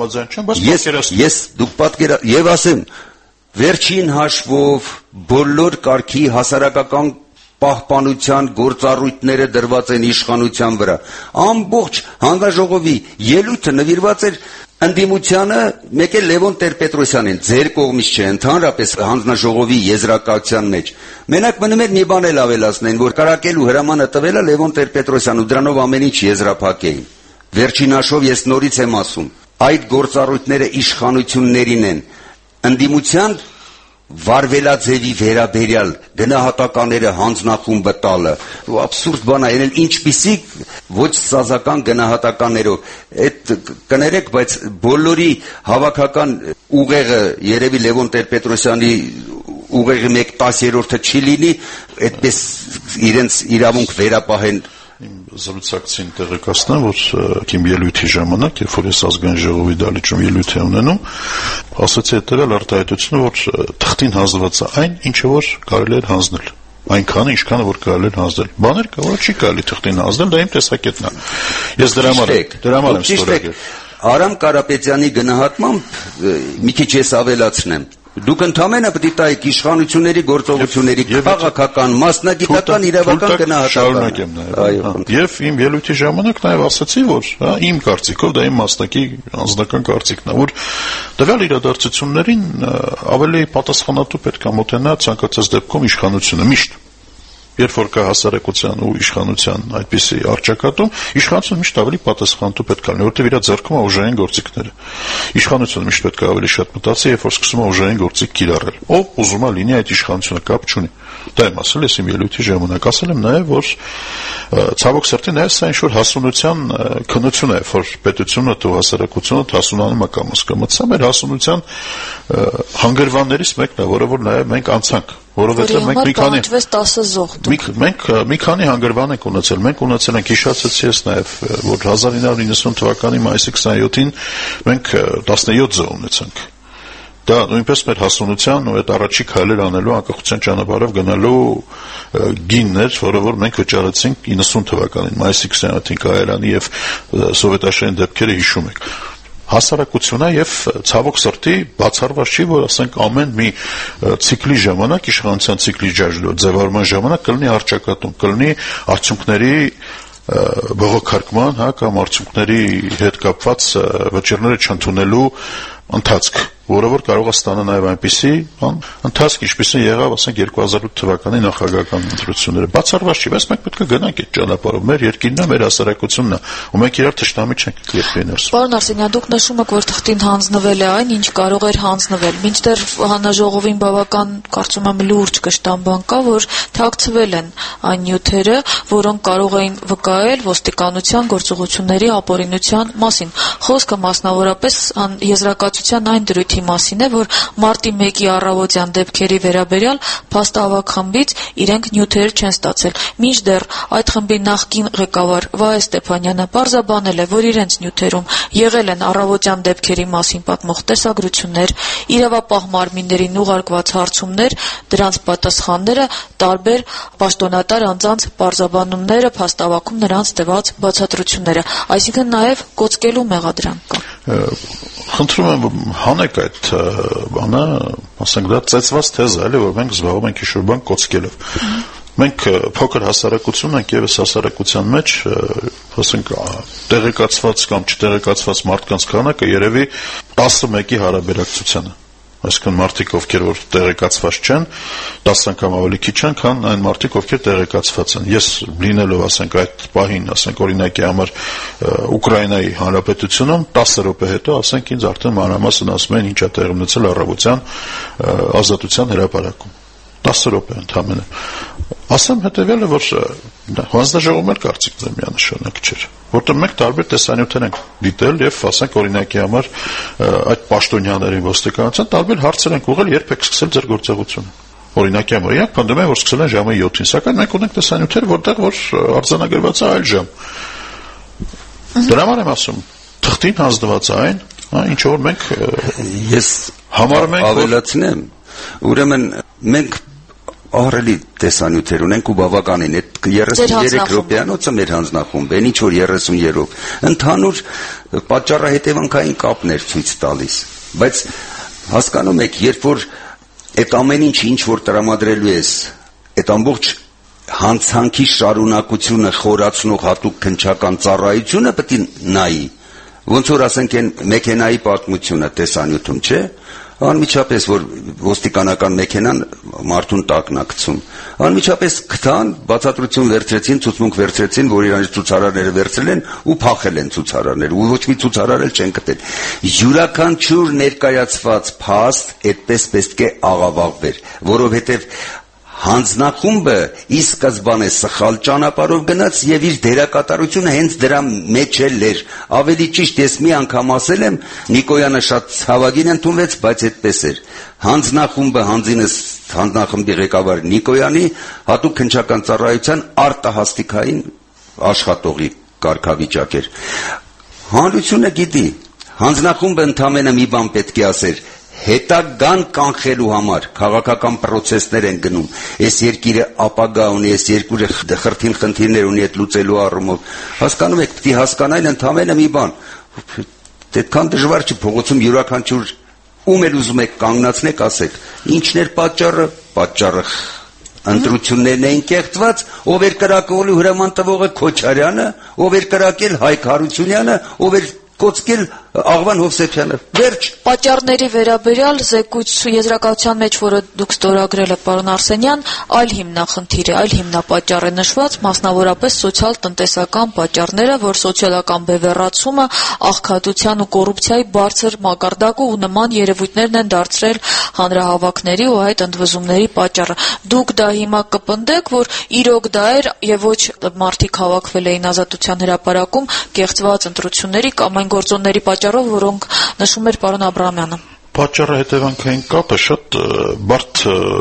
Ես ես դուք պատկերա եւ ասեմ, վերջին հաշվով բոլոր կարգի հասարակական պահպանության գործառույթները դրված են իշխանության վրա։ Ամբողջ հանձնաժողովի ելույթը նվիրված էր ընդդիմությանը, մեկ էլ Լևոն Տեր-Պետրոսյանին, ձեր կողմից չէ, ընդհանրապես հանձնաժողովի եզրակացության մեջ։ Մենակ մնում էր մի բան էլ ավելացնեն, որ կարակելու հրամանը տվել է Լևոն Տեր-Պետրոսյանը ու դրանով ամեն ինչ եզրափակեին։ Վերջին հաշվով ես նորից եմ ասում, այդ գործառույթները իշխանություններին են, ընդդիմության վարվելաձևի վերաբերյալ գնահատականները հանձնախումբը տալը աբսուրդ բան է, այլ ինչպիսի ոչ սազական գնահատականներով այդ կներեք, բայց բոլորի հավաքական ուղեղը երևի Լևոն Տեր-Պետրոսյանի ուղեղի մեկ տասներորդը չի լինի, այդպես իրենց իրավունք վերապահեն։ Իմ զրուցակցին տեղեկացնեմ, որ իմ ելույթի ժամանակ, երբ որ ես ազգային ժողովի դալիճում ելույթ եմ ունենում, ասացի հետևյալ արտահայտությունը, որ թղթին հանձնված է այն, ինչը որ կարելի էր հանձնել, այնքանը, ինչքանը որ կարելի էր հանձնել։ Բաներ կա, որ չի կարելի թղթին հանձնել, դա իմ տեսակետն է։ Ես դրա համար դրա համար եմ ստորագրել։ Արամ Կարապետյանի գնահատմամբ մի քիչ ես ավելացնեմ։ Դուք ընդամենը պետք է տայեք իշխանությունների գործողությունների քաղաքական, մասնագիտական, իրավական գնահատական։ Եվ իմ ելույթի ժամանակ նաև ասացի, որ իմ կարծիքով, դա իմ մասնակի անձնական կարծիքն է, որ տվյալ իրադարձություններին ավելի պատասխանատու պետք է մոտենա ցանկացած դեպքում իշխանությունը միշտ։ Երբ որ կա հասարակության ու իշխանության այդպիսի առճակատում, իշխանությունը միշտ ավելի պատասխանատու պետք է լինի, որտեղ իր ձեռքում է ուժային գործիքները։ Իշխանությունը միշտ պետք է ավելի շատ մտածի, երբ որ սկսում է ուժային գործիք կիրառել։ Ով ուզում է լինի այդ իշխանությունը, կապ չունի։ Դա եմ ասել, ես իմ ելույթի ժամանակ ասել եմ նաև, որ ցավոք սրտի նաև սա ինչ-որ հասունության քննություն է, որ պետությունը ու հասարակությունը հասունանում է կամաց-կամաց։ Սա մեր հասունության հանգրվաններից մեկն է, որը որ նաև մենք անցանք, որովհետև մենք մի քանի մենք մի քանի հանգրվան ենք ունեցել, մենք ունեցել ենք, հիշացեցի ես նաև, որ հազար ինը հարյուր նվաթ թվականի մայիսի քսաներկուսին մենք տասնյոթ զոհ ունեցանք։ Դա նույնպես մեր հասունության ու այդ առաջի քայլեր անելու անկախության ճանապարհով գնալու գինն էր, որը որ մենք վճարեցինք իննսուն թվականին մայիսի քսաներկուսին Կայարանի եւ սովետաշարային դեպքերը հիշում եք։ հասարակությունը եւ ցավոք սրտի բացառված չի, որ ասենք ամեն մի ցիկլի ժամանակ, իշխանության ցիկլի ձևավորման ժամանակ կլինի արճակատում, կլինի արդյունքների բողոքարկման, հա, կամ արդյունքների հետ կապված վճիռները չընդունելու ընթացք, որը որ կարող է ստանալ նաև այնպիսի բան, ընթացք, ինչպիսին եղավ, ասենք երկու հազար ութ թվականի նախագահական ընտրությունները։ Բացառված չի, բայց մենք պետք է գնանք այդ ճանապարհով։ Մեր երկիրն է, մեր հասարակությունն է, ու մենք իրար թշնամի չենք երկրի ներսում։ Պարոն Արսենյան, դուք նշում եք, որ թղթին հանձնվել է այն, ինչ կարող էր հանձնվել։ Մինչդեռ հանրաժողովին բավական, կարծում եմ, լուրջ կշտամբան կա, որ թաքցվել են այն նյութերը, որոնք կարող էին վկայել ոստիկանության գործողությունների ապօրինության մասին։ Խոսքը մասնավորապես եզրակացության այն դրույթի մասին է, որ մարտի մեկի առավոտյան դեպքերի վերաբերյալ փաստահավաք խմբից իրենք նյութեր չեն ստացել։ Մինչդեռ այդ խմբի նախկին ղեկավար Վահե Ստեփանյանը պարզաբանել է, որ իրենց նյութերում եղել են առավոտյան դեպքերի մասին պատմող տեսագրություններ, իրավապահ մարմիններին ուղարկված հարցումներ, դրանց պատասխանները, տարբեր պաշտոնատար անձանց պարզաբանումները, փաստահավաքում նրանց տված բացատրությունները, այսինքն նաև կոծկելու մեղադրանք կա։ Խնդրում եմ հանեք այդ բանը, ասենք դա ծեծված թեզ է, էլի, որ մենք զբաղվում ենք ինչ-որ բան կոծկելով։ Մենք փոքր հասարակություն ենք, եւս հասարակության մեջ, ասենք, տեղեկացված կամ չտեղեկացված մարդկանց քանակը երևի տասը մեկի հարաբերակցությանը։ Այսինքն մարդիկ, ովքեր որ տեղեկացված չեն, տասը անգամ ավելի քիչ են, քան այն մարդիկ, ովքեր տեղեկացված են։ Ես լինելով, ասենք, այդ պահին, ասենք, օրինակի համար Ուկրաինայի հանրապետությունում տասը րոպե հետո, ասենք, ինձ արդեն մանրամասն ասում են ինչ է տեղի ունեցել առավոտյան Ազատության հրապարակում։ տասը րոպե ընդամենը։ Ասեմ հետևյալը, որ հանձնաժողովում էլ կարծիքները միանշանակ չէր, որտեղ մենք տարբեր տեսանյութեր ենք դիտել եւ, ասենք, օրինակի համար այդ պաշտոնյաների ոստիկանության տարբեր հարցեր ենք ուղղել, երբ եք սկսել ձեր գործողությունը։ Օրինակի համար, իրանք պնդում են, որ սկսել են ժամը յոթին, սակայն մենք ունենք տեսանյութեր, որտեղ որ արձանագրված է այլ ժամ։ Դրա համար եմ ասում, թղթին հանձնված է այն, ինչ որ մենք ես համարում ենք, ավելացնեմ, ուրեմն մենք ահռելի տեսանյութեր ունենք ու բավականին այդ երեսուններեք րոպեանոցը մեր հանձնախումբն ինչ որ երեսուներով ընդհանուր պատճառահետևանքային կապներ ցույց տալիս, բայց հասկանում եք, երբ որ այդ ամեն ինչ ինչ որ տրամադրելու ես, այդ ամբողջ հանցանքի շարունակությունը խորացնող հատուկ քննչական ծառայությունը պետք է նայի, ոնց որ ասենք այն մեքենայի պատմությունը տեսանյութում, չէ՞, անմիջապես որ ոստիկանական մեքենան մարդուն տակնակցում, անմիջապես գտան, բացատրություն վերցրեցին, ցուցմունք վերցրեցին, որ իրանց ցուցարարները վերցրել են ու փախել են ցուցարարները, ու ոչ մի ցուցարար էլ չեն գտել։ Յուրաքանչյուր ներկայացված փաստ այդպես պետք է աղավաղվեր, որովհետև հանձնախումբը ի սկզբանե սխալ ճանապարհով գնաց եւ իր դերակատարությունը հենց դրա մեջ էլ էր։ Ավելի ճիշտ, ես մի անգամ ասել եմ, Նիկոյանը շատ ցավագին ընդունվեց, բայց այդպես էր։ Հանձնախումբը հանձինս հանձնախմբի ղեկավար Նիկոյանի հատուկ քննչական ծառայության արտահասթիկային աշխատողի կարգավիճակ էր։ Հանրությունը գիտի, հանձնախումբը ընդամենը մի բան պետք է ասեր. հետագան կանխելու համար քաղաքական process-ներ են գնում, այս երկիրը ապագա ունի, այս երկիրը խրթին խնդիրներ ունի այդ լուծելու առումով, հասկանում եք, պետք է հասկանային ընդամենը մի բան, այդքան դժվար չի, փողոցում յուրաքանչյուր ում էլ ուզում եք կանգնացնեք, ասեք, ինչն էր պատճառը, պատճառը ընտրություններն էին կեղծված, ով էր կրակողի հրաման տվողը Քոչարյանը, ով էր կրակել Հայկ Հարությունյանը, ով էր կոծկել Աղվան Հովսեփյանը, վերջ։ Պատճառների վերաբերյալ զեկույց եզրակացության մեջ, որը դուք ստորագրել եք, պարոն Արսենյան, այլ հիմնախնդիր է, այլ հիմնապատճառ է նշված, մասնավորապես սոցիալ-տնտեսական պատճառները, որ սոցիալական բևեռացումը, աղքատության ու կոռուպցիայի բարձր մակարդակը ու նման երևույթներն են դարձրել հանրահավաքների ու այդ ընդվզումների պատճառը։ Դուք դա հիմա կպնդեք, որ իրոք դա էր եւ ոչ մարդիկ հավաքվել էին Ազատության հրապարակում կեղծված ընտրությունների կամ այն գործոնների պատճառով, որոնք նշում էր պարոն Աբրահամյանը։ Պատճառը հետևանքային կապը շատ բարդ,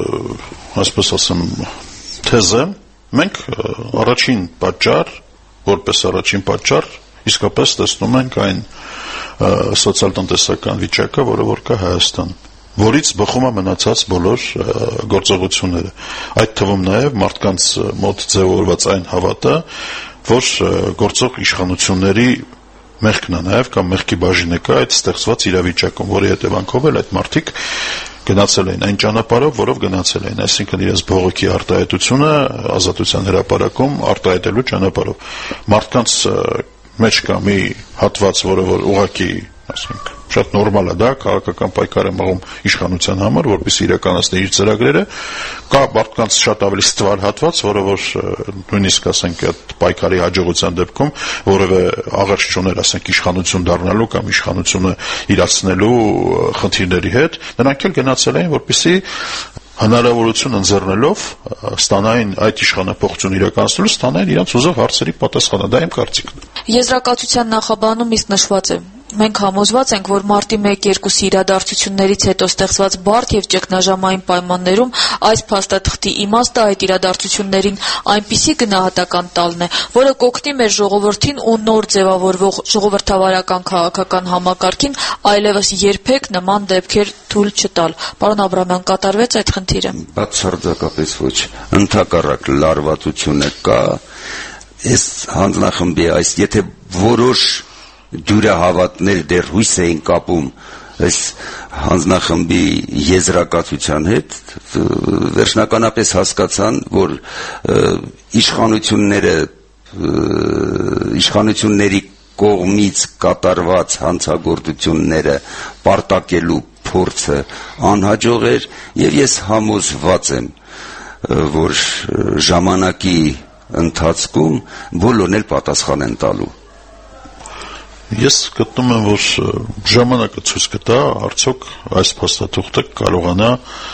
այսպես ասեմ, թեզ է։ Մենք առաջին պատճառ, որպես առաջին պատճառ, իսկապես տեսնում ենք այն սոցիալ-տնտեսական վիճակը, որը որ կա Հայաստանում, որից բխում է մնացած բոլոր գործողությունները։ Այդ թվում նաև մարդկանց մոտ ձևավորված այն հավատը, որ գործող իշխանությունների մեղքն է նաև կամ մեղքի բաժինը կա այդ ստեղծված իրավիճակում, որի հետևանքով էլ այդ մարդիկ գնացել էին այն ճանապարհով, որով գնացել էին, այսինքն իրենց բողոքի արտահայտությունը ազատության հրապարակում արտահայտելու ճանապարհով։ Մարդկանց մեջ կա մի հատված, որը որ ուղղակի, ասենք, շատ նորմալ է դա, քաղաքական պայքար է մղում իշխանության համար, որպեսզի իրականացնի իր ծրագրերը, կա մարդկանց շատ ավելի ստվար հատված, որը որ նույնիսկ ասենք այդ պայքարի հաջողության դեպքում որևէ աղերս չուներ, ասենք, իշխանություն դառնալու կամ իշխանությունը իրացնելու խնդիրների հետ, նրանք էլ գնացել էին, որպեսզի հնարավորություն ընձեռնելով ստանային այդ իշխանապողություն իրականացնելու, ստանային իրենց ուզող հարցերի պատասխանը, դա իմ կարծիքն է։ Եզրակացության նախաբանում իսկ նշված է. Մենք համոզված ենք, որ մարտի մեկ-երկուսի իրադարձություններից հետո ստեղծված բարդ եւ ճգնաժամային պայմաններում այս փաստաթղթի իմաստը այդ իրադարձություններին այնպիսի գնահատական տալն է, որը կօգնի մեր ժողովրդին ու նոր ձևավորվող ժողովրդավարական քաղաքական համակարգին այլևս երբեք նման դեպքեր թույլ չտալ։ Պարոն Աբրամյան, կատարվեց այդ խնդիրը։ Բացարձակապես ոչ, ընդհակառակ լարվածությունը կա։ Այս հանձնախմբի այս եթե որոշ դյուրահավատներ դեռ հույս էին կապում այս հանձնախմբի եզրակացության հետ, վերջնականապես հասկացան, որ իշխանությունները իշխանությունների կողմից կատարված հանցագործությունները պարտակելու փորձը անհաջող էր, եւ ես համոզված եմ, որ ժամանակի ընթացքում բոլորն էլ պատասխան են տալու։ Ես գտնում եմ, որ ժամանակը ցույց կտա, արդյոք այս փաստաթուղթը կարողանա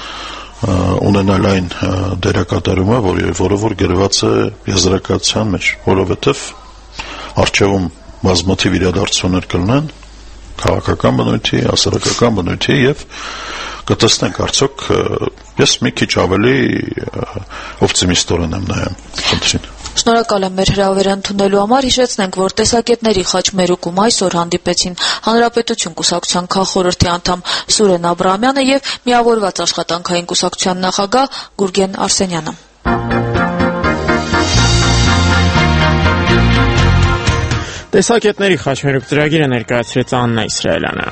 ունենալ այն դերակատարումը, որը որ գրված է եզրակացության մեջ, որովհետև առջևում բազմաթիվ իրադարձություններ կլինեն, քաղաքական բնույթի, հասարակական բնույթի, եւ կտեսնենք արդյոք ես մի քիչ ավելի օպտիմիստորեն եմ նայում խնդրին։ Շնորհակալ եմ մեր հրավերը ընդունելու համար, հիշեցնենք, որ տեսակետների խաչմերուկում այսօր հանդիպեցին Հանրապետություն կուսակցության քաղխորհրդի անդամ Սուրեն Աբրահամյանը եւ Միավորված աշխատանքային կուսակցության նախագահ Գուրգեն Արսենյանը։ Տեսակետների խաչմերուկ ծրագիրը ներկայացրեց Աննա Իսրայելյանը։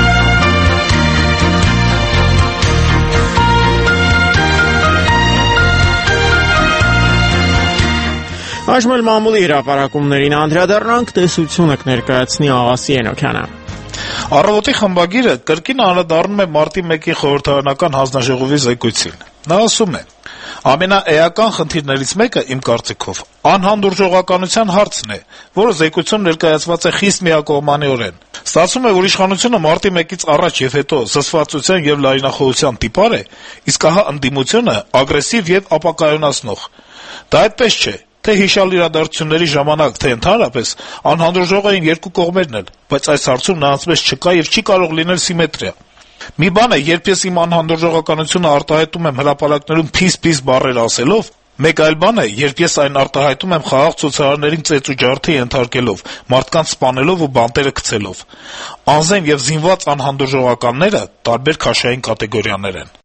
Այժմ էլ մամուլի հրապարակումներին անդրադառնանք, տեսությունը կներկայացնի Աղասի Էնոքյանը։ Առավոտի խմբագիրը կրկին անդրադառնում է մարտի մեկի խորհրդարանական հանձնաժողովի զեկույցին։ Նա ասում է. ամենաէական խնդիրներից մեկը, իմ կարծիքով, անհանդուրժողականության հարցն է, որը զեկույցում ներկայացված է խիստ միակողմանիորեն։ Ստացվում է, որ իշխանությունը մարտի մեկից առաջ եւ հետո զսպվածության եւ լայնախոհության տիպար է, իսկ ահա ընդդիմությունը ագրեսիվ եւ ապակայունացնող։ Դա այդպես չէ, թե հիշալ իրադարձությունների ժամանակ, թե ընդհանրապես անհանդուրժող էին երկու կողմերն էլ, բայց այս հարցում նրանց մեջ չկա եւ չի կարող լինել սիմետրիա։ Մի բան է, երբ ես իմ անհանդուրժողականությունը արտահայտում եմ հրապարակներում փիս-փիս բառեր ասելով, մեկ այլ բան է, երբ ես այն արտահայտում եմ խաղաղ ցուցարարներին ծեծ ու ջարդի ենթարկելով, մարդկանց սպանելով ու բանտերը գցելով։ Անզեն եւ զինված անհանդուրժողականները տարբեր քաշային կատեգորիաներ են։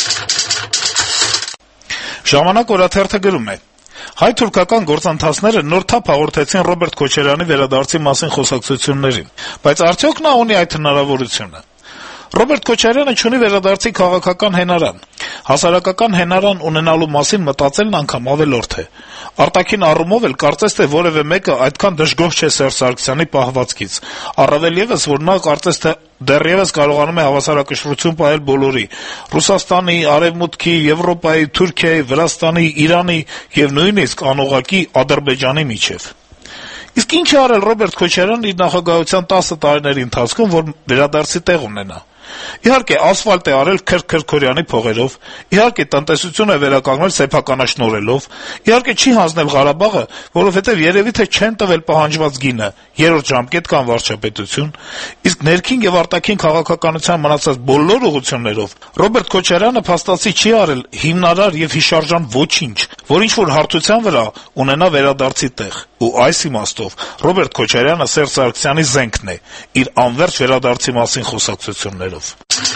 Ժամանակ օրաթերթը գրում է. հայ-թուրքական գործընթացները նոր թափ հաղորդեցին Ռոբերտ Քոչարյանի վերադարձի մասին խոսակցություններին, բայց արդյոք նա ունի այդ հնարավորությունը։ Ռոբերտ Քոչարյանը չունի վերադարձի քաղաքական հենարան։ Հասարակական հենարան ունենալու մասին մտածելն անգամ ավելորդ է։ Արտաքին առումով էլ կարծես թե որևէ մեկը այդքան դժգոհ չէ Սերժ Սարգսյանի պահվածքից։ Առավել ևս, որ նա կարծես թե դեռևս կարողանում է հավասարակշռություն պահել բոլորի՝ Ռուսաստանի, Արևմուտքի, Եվրոպայի, Թուրքիայի, Վրաստանի, Իրանի եւ նույնիսկ անուղղակի Ադրբեջանի միջև։ Իսկ ինչ է արել Ռոբերտ Քոչարյանն իր նախագահության տասը տարիների ընթացքում, որ վերադարձի տեղ ունենա։ Իհարկե, ասֆալտ է արել Քրքրքորյանի փողերով, իհարկե տնտեսություն է վերականգնել սեփականաշնորհելով, իհարկե չի հանձնել Ղարաբաղը, որովհետև երևի թե չեն տվել պահանջված գինը, երրորդ ժամկետ կամ վարչապետություն, իսկ ներքին եւ արտաքին քաղաքականության մնացած բոլոր ուղղություններով Ռոբերտ Քոչարյանը փաստացի չի արել հիմնարար եւ հիշարժան ոչինչ, որ ինչ-որ հարթության վրա ունենա վերադարձի տեղ։ Ու այս իմաստով Ռոբերտ Քոչարյանը Սերժ Սարգսյանի զենքն է իր անվերջ վերադարձի մասին խոսակցություններով։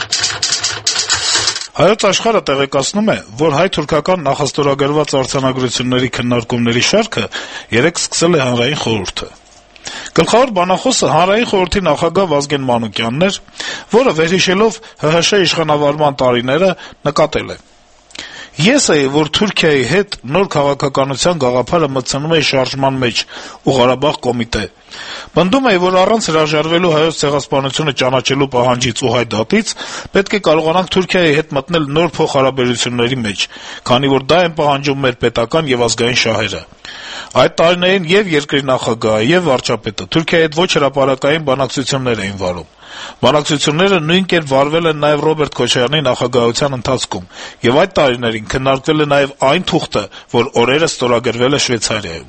Հայոց աշխարհը տեղեկացնում է, որ հայ-թուրքական նախաստորագրված արձանագրությունների քննարկումների շարքը երեկ սկսել է հանրային խորհուրդը։ Գլխավոր բանախոսը հանրային խորհրդի նախագահ Վազգեն Մանուկյանն էր, որը վերհիշելով ՀՀՇ իշխանավարման տարիները նկատել է. «Ես էի, որ Թուրքիայի հետ նոր քաղաքականության գաղափարը մտցնում էի շարժման մեջ ու Ղարաբաղ կոմիտե։ Պնդում էի, որ առանց հրաժարվելու հայոց ցեղասպանությունը ճանաչելու պահանջից ու հայդատից պետք է կարողանանք Թուրքիայի հետ մտնել նոր փոխհարաբերությունների մեջ, քանի որ դա են պահանջում մեր պետական եւ ազգային շահերը։ Այդ տարիներին եւ երկրի նախագահը եւ վարչապետը Թուրքիայի հետ ոչ հրապարակային բանակցություններ էին վարում։ Բանակցությունները նույն կերպ վարվել են նաեւ Ռոբերտ Քոչարյանի նախագահության ընթացքում, եւ այդ տարիներին քննարկվել է նաեւ այն թուղթը, որ օրերս ստորագրվել է Շվեյցարիայում»։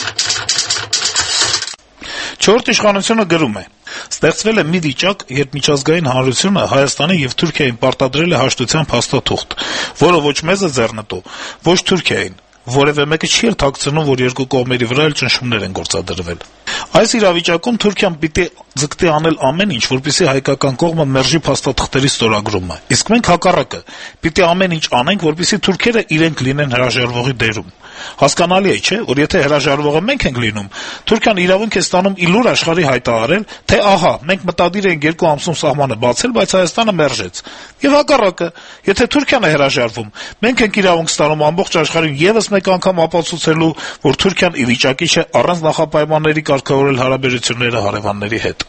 Չորրորդ իշխանությունը գրում է. «Ստեղծվել է մի վիճակ, երբ միջազգային հանրությունը Հայաստանի եւ Թուրքիային պարտադրել է հաշտության փաստաթուղթ, որը ոչ մեզ է ձեռնտու, ոչ Թուրքիային։ Որևէ մեկը չի թաքցնում, որ երկու կողմերի վրա էլ ճնշումներ են գործադրվել։ Այս իրավիճակում Թուրքիան պիտի ձգտի անել ամեն ինչ, որպեսզի հայկական կողմը մերժի փաստաթղթերի ստորագրումը։ Իսկ մենք հակառակը, պիտի ամեն ինչ անենք, որպեսզի թուրքերը իրենք լինեն հրաժարվողի դերում։ Հասկանալի է, չէ՞, որ եթե հրաժարվողը մենք ենք լինում, Թուրքիան իրավունք է ստանում իլուր աշխարհի հայտարարել, թե ահա, մենք մտադիր ենք երկու ամսում սահմանը բացել, բայց Հայաստանը մերժեց։ Եվ հակառակը, եթե Թուրքիան է հրաժարվում, մենք ենք իրավունք ստանում ամբողջ աշխարհին եւս մեկ անգամ ապացուցելու, որ Թուրքիան ի վիճակի չէ առանց նախապայմանների կարգավորել հարաբերությունները հարևանների հետ»։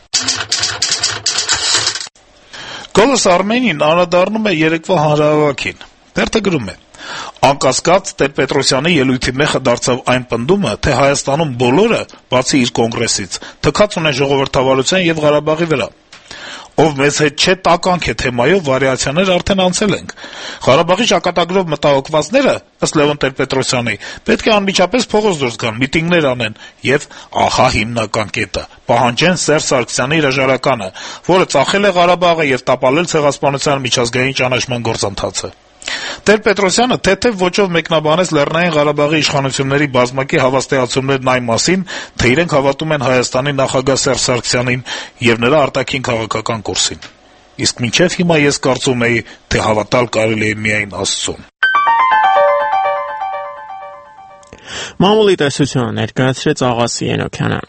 Գոլոս Արմենին անդրադառնում է երեկվա հանրահավաքին։ Բերտը գրում է. «Անկասկած Տեր-Պետրոսյանի ելույթի մեխը դարձավ այն պնդումը, թե Հայաստանում բոլորը, բացի իր կոնգրեսից, թքած ունեն ժողովրդավարության եւ Ղարաբաղի վրա։ Ով մեզ հետ չէ տականք է թեմայով վարիացիաներ արդեն անցել ենք։ Ղարաբաղի ճակատագրով մտահոգվածները, ըստ Լևոն Տեր-Պետրոսյանի, պետք է անմիջապես փողոց դուրս գան, միտինգներ անեն եւ, ահա հիմնական կետը, պահանջեն Սերժ Սարգսյանի հրաժարականը, որը ծախել է Ղարաբաղը եւ տապալել ցեղասպանության միջազգային ճանաչման գործընթացը։ Տեր-Պետրոսյանը թեթև ոճով մեկնաբանեց Լեռնային Ղարաբաղի իշխանությունների բազմակի հավաստիացումներն այն մասին, թե իրենք հավատում են Հայաստանի նախագահ Սերժ Սարգսյանին եւ նրա արտաքին քաղաքական կուրսին։ Իսկ մինչեւ հիմա ես կարծում էի, թե հավատալ կարելի է միայն Աստծուն»։ Մամուլի տեսությունը ներկայացրեց Աղասի Ենոքյանը։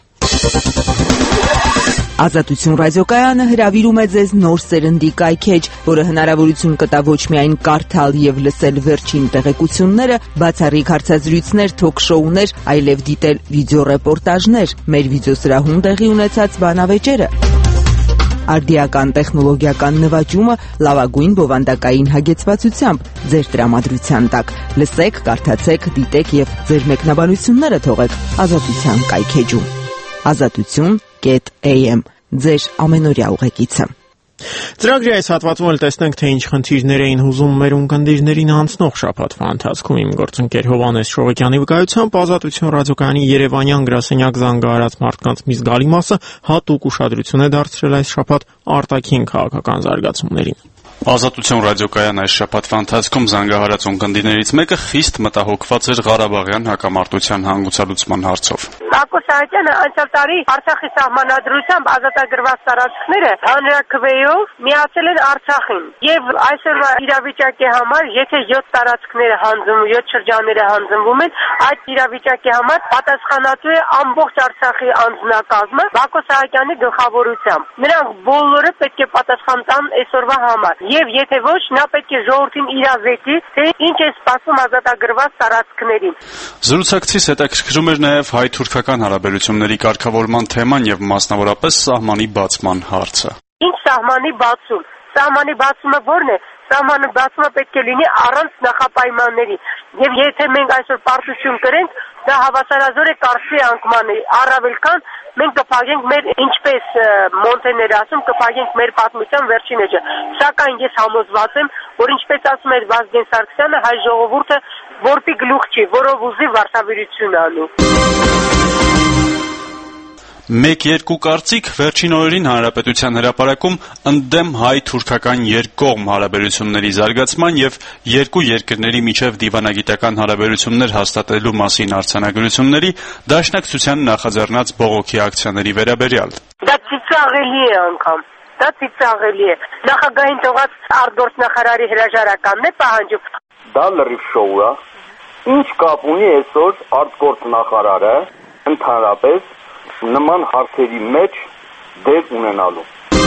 Ազատություն ռադիոկայանը հրավիրում է ձեզ նոր սերնդի կայքեջ, որը հնարավորություն կտա ոչ միայն կարդալ եւ լսել վերջին տեղեկությունները, բացառիկ հարցազրույցներ, թոք-շոուներ, այլև դիտել վիդեոռեպորտաժներ, մեր վիդեոսրահում տեղի ունեցած բանավեճերը, արդիական տեխնոլոգիական նվաճումը լավագույն բովանդակային հագեցվածությամբ ձեր տրամադրության տակ։ Լսեք, կարդացեք, դիտեք եւ ձեր մեկնաբանությունները թողեք Ազատության կայքեջում։ Ազատություն am ձեր ամենօրյա ուղեկիցը։ Ծրագրի այս հատվածում էլ տեսնենք, թե ինչ խնդիրներ էին հուզում մեր ունկնդիրներին անցնող շաբաթվա ընթացքում։ Իմ գործընկեր Հովհաննես Շողոկյանի վկայությամբ Ազատություն ռադիոկայանի երևանյան գրասենյակ զանգահարած մարդկանց մի զգալի մասը հատուկ ուշադրություն է դարձրել այս շաբաթ արտաքին քաղաքական զարգացումներին։ Ազատություն ռադիոկայան այս շաբաթվա ընթացքում զանգահարած ունկնդիրներից մեկը խիստ մտահոգված էր Ղարաբաղյան հակամարտության հանգուցալուծման հարցով։ Բակո Սահակյանը անցյալ տարի Արցախի սահմանադրությամբ ազատագրված տարածքները հանրաքվեով միացել են Արցախին եւ այսօրվա իրավիճակի համար, եթե յոթ տարածքները հանձնվում, յոթ շրջանները հանձնվում են, այդ իրավիճակի համար պատասխանատու է ամբողջ Արցախի անձնակազմը Բակո Սահակյանի գլխավորությամբ։ Նրանք բոլորը պետք է պատասխան տան այսօրվա համար։ Եվ եթե ոչ, նա պետք է ժողովրդին իրազեկի, թե ինչ է սպասում ազատագրված տարածքներին։ Զրուցակցից հետաքրքրում էր նաև հայ-թուրքական հարաբերությունների կարգավորման թեման եւ մասնավորապես սահմանի բացման հարցը։ Ինչ սահմանի բացում։ Սահմանի բացումը ո՞րն է։ Սահմանը բացումը պետք է լինի առանց նախապայմանների։ Եվ եթե մենք այսօր պարտություն կրենք, դա հավասարազոր է կարծի անկմանի, առավել քան մենք կփակենք մեր, ինչպես Մոնտեն էր ասում, կփակենք մեր պատմության վերջին էջը։ Սակայն ես համոզված եմ, որ ինչպես ասում էր Վազգեն Սարգսյանը, հայ ժողովուրդը որպի գլուխ չի, որով ուզի վարդավիրություն անում։ Մեկ-երկու կարծիք վերջին օրերին Հանրապետության հրապարակում ընդդեմ հայ-թուրքական երկկողմ հարաբերությունների զարգացման եւ երկու երկրների միջև դիվանագիտական հարաբերություններ հաստատելու մասին արձանագրությունների դաշնակցության նախաձեռնած բողոքի ակցիաների վերաբերյալ։ Դա ծիծաղելի է անգամ։ Դա ծիծաղելի է։ Նախագահին թողած արտգործնախարարի հրաժարականն է պահանջում։ Դա լրիվ շոու է։ Ինչ կապ ունի այսօր արտգործնախարարը ընդհանրապես նման հարցերի մեջ դեր ունենալու։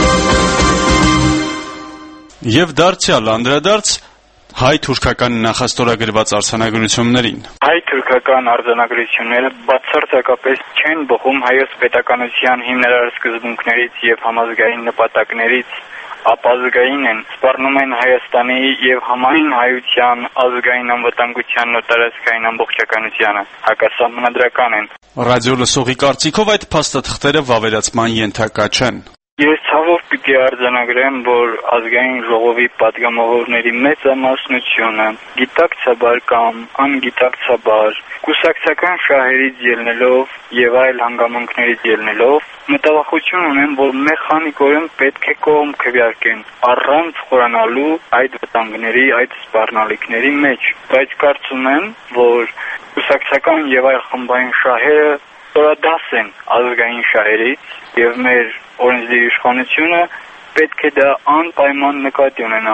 Եվ դարձյալ անդրադարձ հայ-թուրքական նախաստորագրված արձանագրություններին։ Հայ-թուրքական արձանագրությունները բացարձակապես չեն բխում հայոց պետականության հիմնարար սկզբունքներից եւ համազգային նպատակներից, ապազգային են, սպառնում են Հայաստանի եւ համայն հայության ազգային անվտանգությանն ու տարածքային ամբողջականությանը, հակասահմանադրական են։ Ռադիո լսողի կարծիքով այդ փաստաթղթերը վավերացման ենթակա չեն։ Ես ցավով պիտի արձանագրեմ, որ ազգային ժողովի պատգամավորների մեծամասնությունը գիտակցաբար կամ անգիտակցաբար կուսակցական շահերից ելնելով եւ այլ հանգամանքներից ելնելով մտավախություն ունեն, որ մեխանիկորեն պետք է կողմ քվեարկեն առանց խորանալու այդ վտանգների, այդ սպառնալիքների մեջ, բայց կարծում եմ, որ կուսակցական եւ այլ խմբային շահերը ստորադաս են ազգային շահերից եւ մեր օրենսդիր իշխանությունը պետք է դա անպայման նկատի ունենա։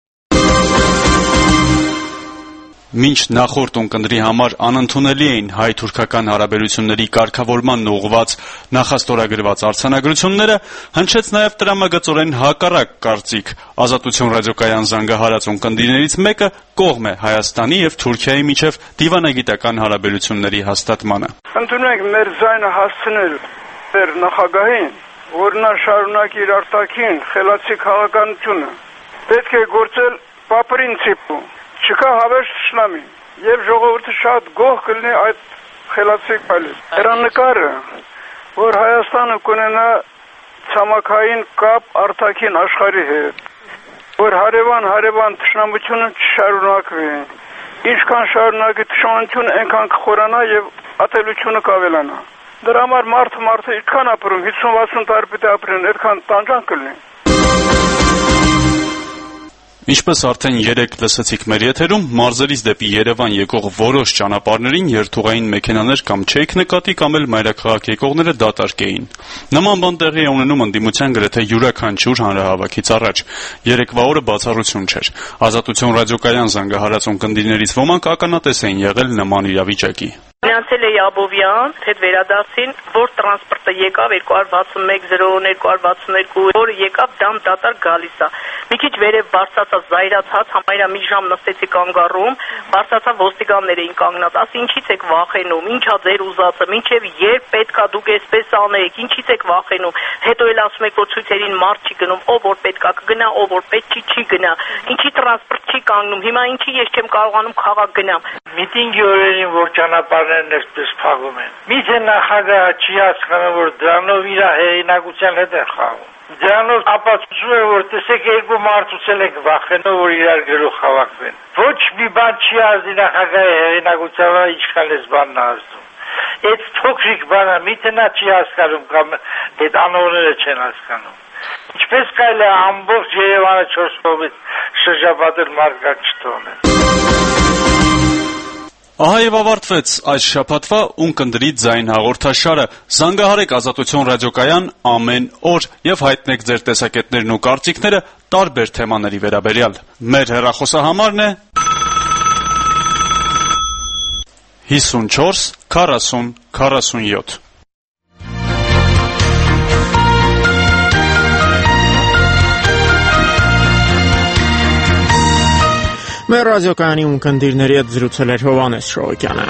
Մինչ նախորդ ունկնդրի համար անընդունելի էին հայ-թուրքական հարաբերությունների կարգավորման ուղղված նախաստորագրված արձանագրությունները, հնչեց նաև տրամագծորեն հակառակ կարծիք։ Ազատություն ռադիոկայան զանգահարած ունկնդիրներից մեկը կողմ է Հայաստանի եւ Թուրքիայի միջև դիվանագիտական հարաբերությունների հաստատմանը։ Ընդունենք մեր ձայնը հասցնել մեր նախագահին, որ նա շարունակի իր արտաքին խելացի քաղաքականությունը։ Պետք է գործել պապրինցիպու, չկա հավերժ թշնամի, եւ ժողովուրդը շատ գոհ կլինի այդ խելացի քայլից։ Հեռանկարը, որ Հայաստանը կունենա ցամաքային կապ արտաքին աշխարհի հետ, որ հարևան-հարևան թշնամությունը չշարունակվի։ Ինչքան շարունակի թշնամությունը, այնքան կխորանա եւ ատելությունը կավելանա։ Դրա համար մարդը մարդը ինչքան ապրում, հիսուն վաթսուն տարի պիտի ապրեն, այդքան տանջանք կլինի։ Ինչպես արդեն երեկ լսեցիք մեր եթերում, մարզերից դեպի Երևան եկող որոշ ճանապարհներին երթուղային մեքենաներ կամ չէիք նկատի, կամ էլ մայրաքաղաք եկողները դատարկ էին։ Նման բան տեղի է ունենում ընդդիմության գրեթե յուրաքանչյուր հանրահավաքից առաջ։ Երեկվա օրը բացառություն չէր։ Ազատություն ռադիոկայան զանգահարած ունկնդիրներից ոմանք ականատես էին եղել նման իրավիճակի։ Գնացել էի Աբովյան, հետ վերադարձին, որ տրանսպորտը եկավ երկու հարյուր վաթսուն մեկ զրո երկու հարյուր վաթսուն երկու, որը եկավ դամ դատար գալիս է։ Մի քիչ վերև բարձրացա զայրացած, համարյա մի ժամ նստեցի կանգառում, բարձրացա ոստիկաններ էին կանգնած, ասի ինչից եք վախենում, ինչա ձեր ուզածը, մինչև երբ պետքա դուք էսպես անեք, ինչից եք վախենում։ Հետո էլ ասում եք, որ ցույցերին մարդ չի գնում, ով որ պետքա կգնա, ով որ պետք չի չի գնա։ Ինչի տրանսպորտ չի կանգնում, հիմա ինչի ես չեմ կարողանում քաղաք գնամ։ Միտինգի օրերին, որ ճանապարհներն այսպես փակում են։ Միթե նախագահը չի հասկանում, որ դրանով իր հեղինակության հետ է խաղում։ Դրանով ապացուցում է, որ տեսեք երկու մարդ ուծել եք վախենով, որ իրար գլուխ հավաքվեն։ Ոչ մի բան չի ազդի նախագահի հեղինակությանը, ինչքան էս բանն է ազդում։ Այդ փոքրիկ բանը միթե նա չի հասկանում կամ այդ անողները չեն հասկանում։ Ինչպես կարելի է ամբողջ Երևանը չորս կողմից շրջապատել մարդկանց չթողնել։ Ահա եւ ավարտվեց այս շաբաթվա ունկնդրի ձայն հաղորդաշարը։ Զանգահարեք Ազատություն ռադիոկայան ամեն օր եւ հայտնեք ձեր տեսակետներն ու կարծիքները տարբեր թեմաների վերաբերյալ։ Մեր հեռախոսահամարն է հիսունչորս քառասուն քառասունյոթ։ Մեր ռադիոկայանի ունկնդիրների հետ զրուցել էր Հովհաննես Շողոքյանը։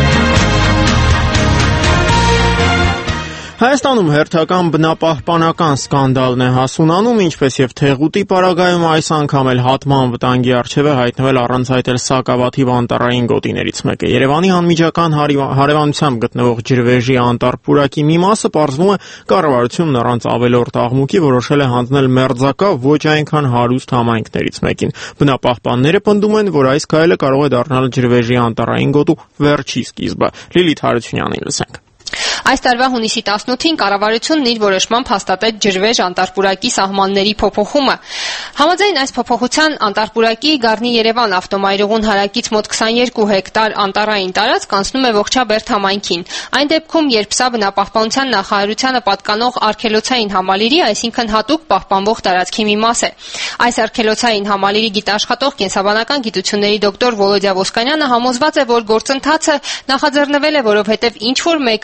Հայաստանում հերթական բնապահպանական սկանդալն է հասունանում, ինչպես եւ Թեղուտի պարագայում այս անգամ էլ հատման վտանգի առջև է հայտնվել առանց այտել Սակավաթիվ անտառային գոտիներից մեկը։ Երևանի անմիջական հարևանությամբ գտնվող ջրվեժի անտառ-պուրակի մի մասը պարզվում է կառավարությունն առանց ավելորդ աղմուկի որոշել է հանձնել մերձակա ոչ այնքան հարուստ համայնքներից մեկին։ Բնապահպանները պնդում են, որ այս քայլը կարող է դառնալ ջրվեժի անտառային գոտու վերջի սկիզբը։ Լիլիթ Հարությունյանին լսենք։ Այս տարվա հունիսի տասնութին կառավարությունն իր որոշմամբ հաստատեց ջրվեժ անտառ-պուրակի սահմանների փոփոխումը։ Համաձայն այս փոփոխության անտառ-պուրակի Գառնի Երևան ավտոմայրուղուն հարակից մոտ քսաներկու հեկտար անտառային տարածք անցնում է Ողջաբերդ համայնքին։ Այն դեպքում, երբ սա բնապահպանության նախարարությանը պատկանող արգելոցային համալիրի, այսինքն հատուկ պահպանվող տարածքի մի մաս է։ Այս արգելոցային համալիրի գիտաշխատող կենսաբանական գիտությունների դոկտոր Վոլոդյա Ոսկանյանը համոզված է, որ գործընթացը նախաձեռնվել է, որովհետև ինչ որ մեկը ուզում է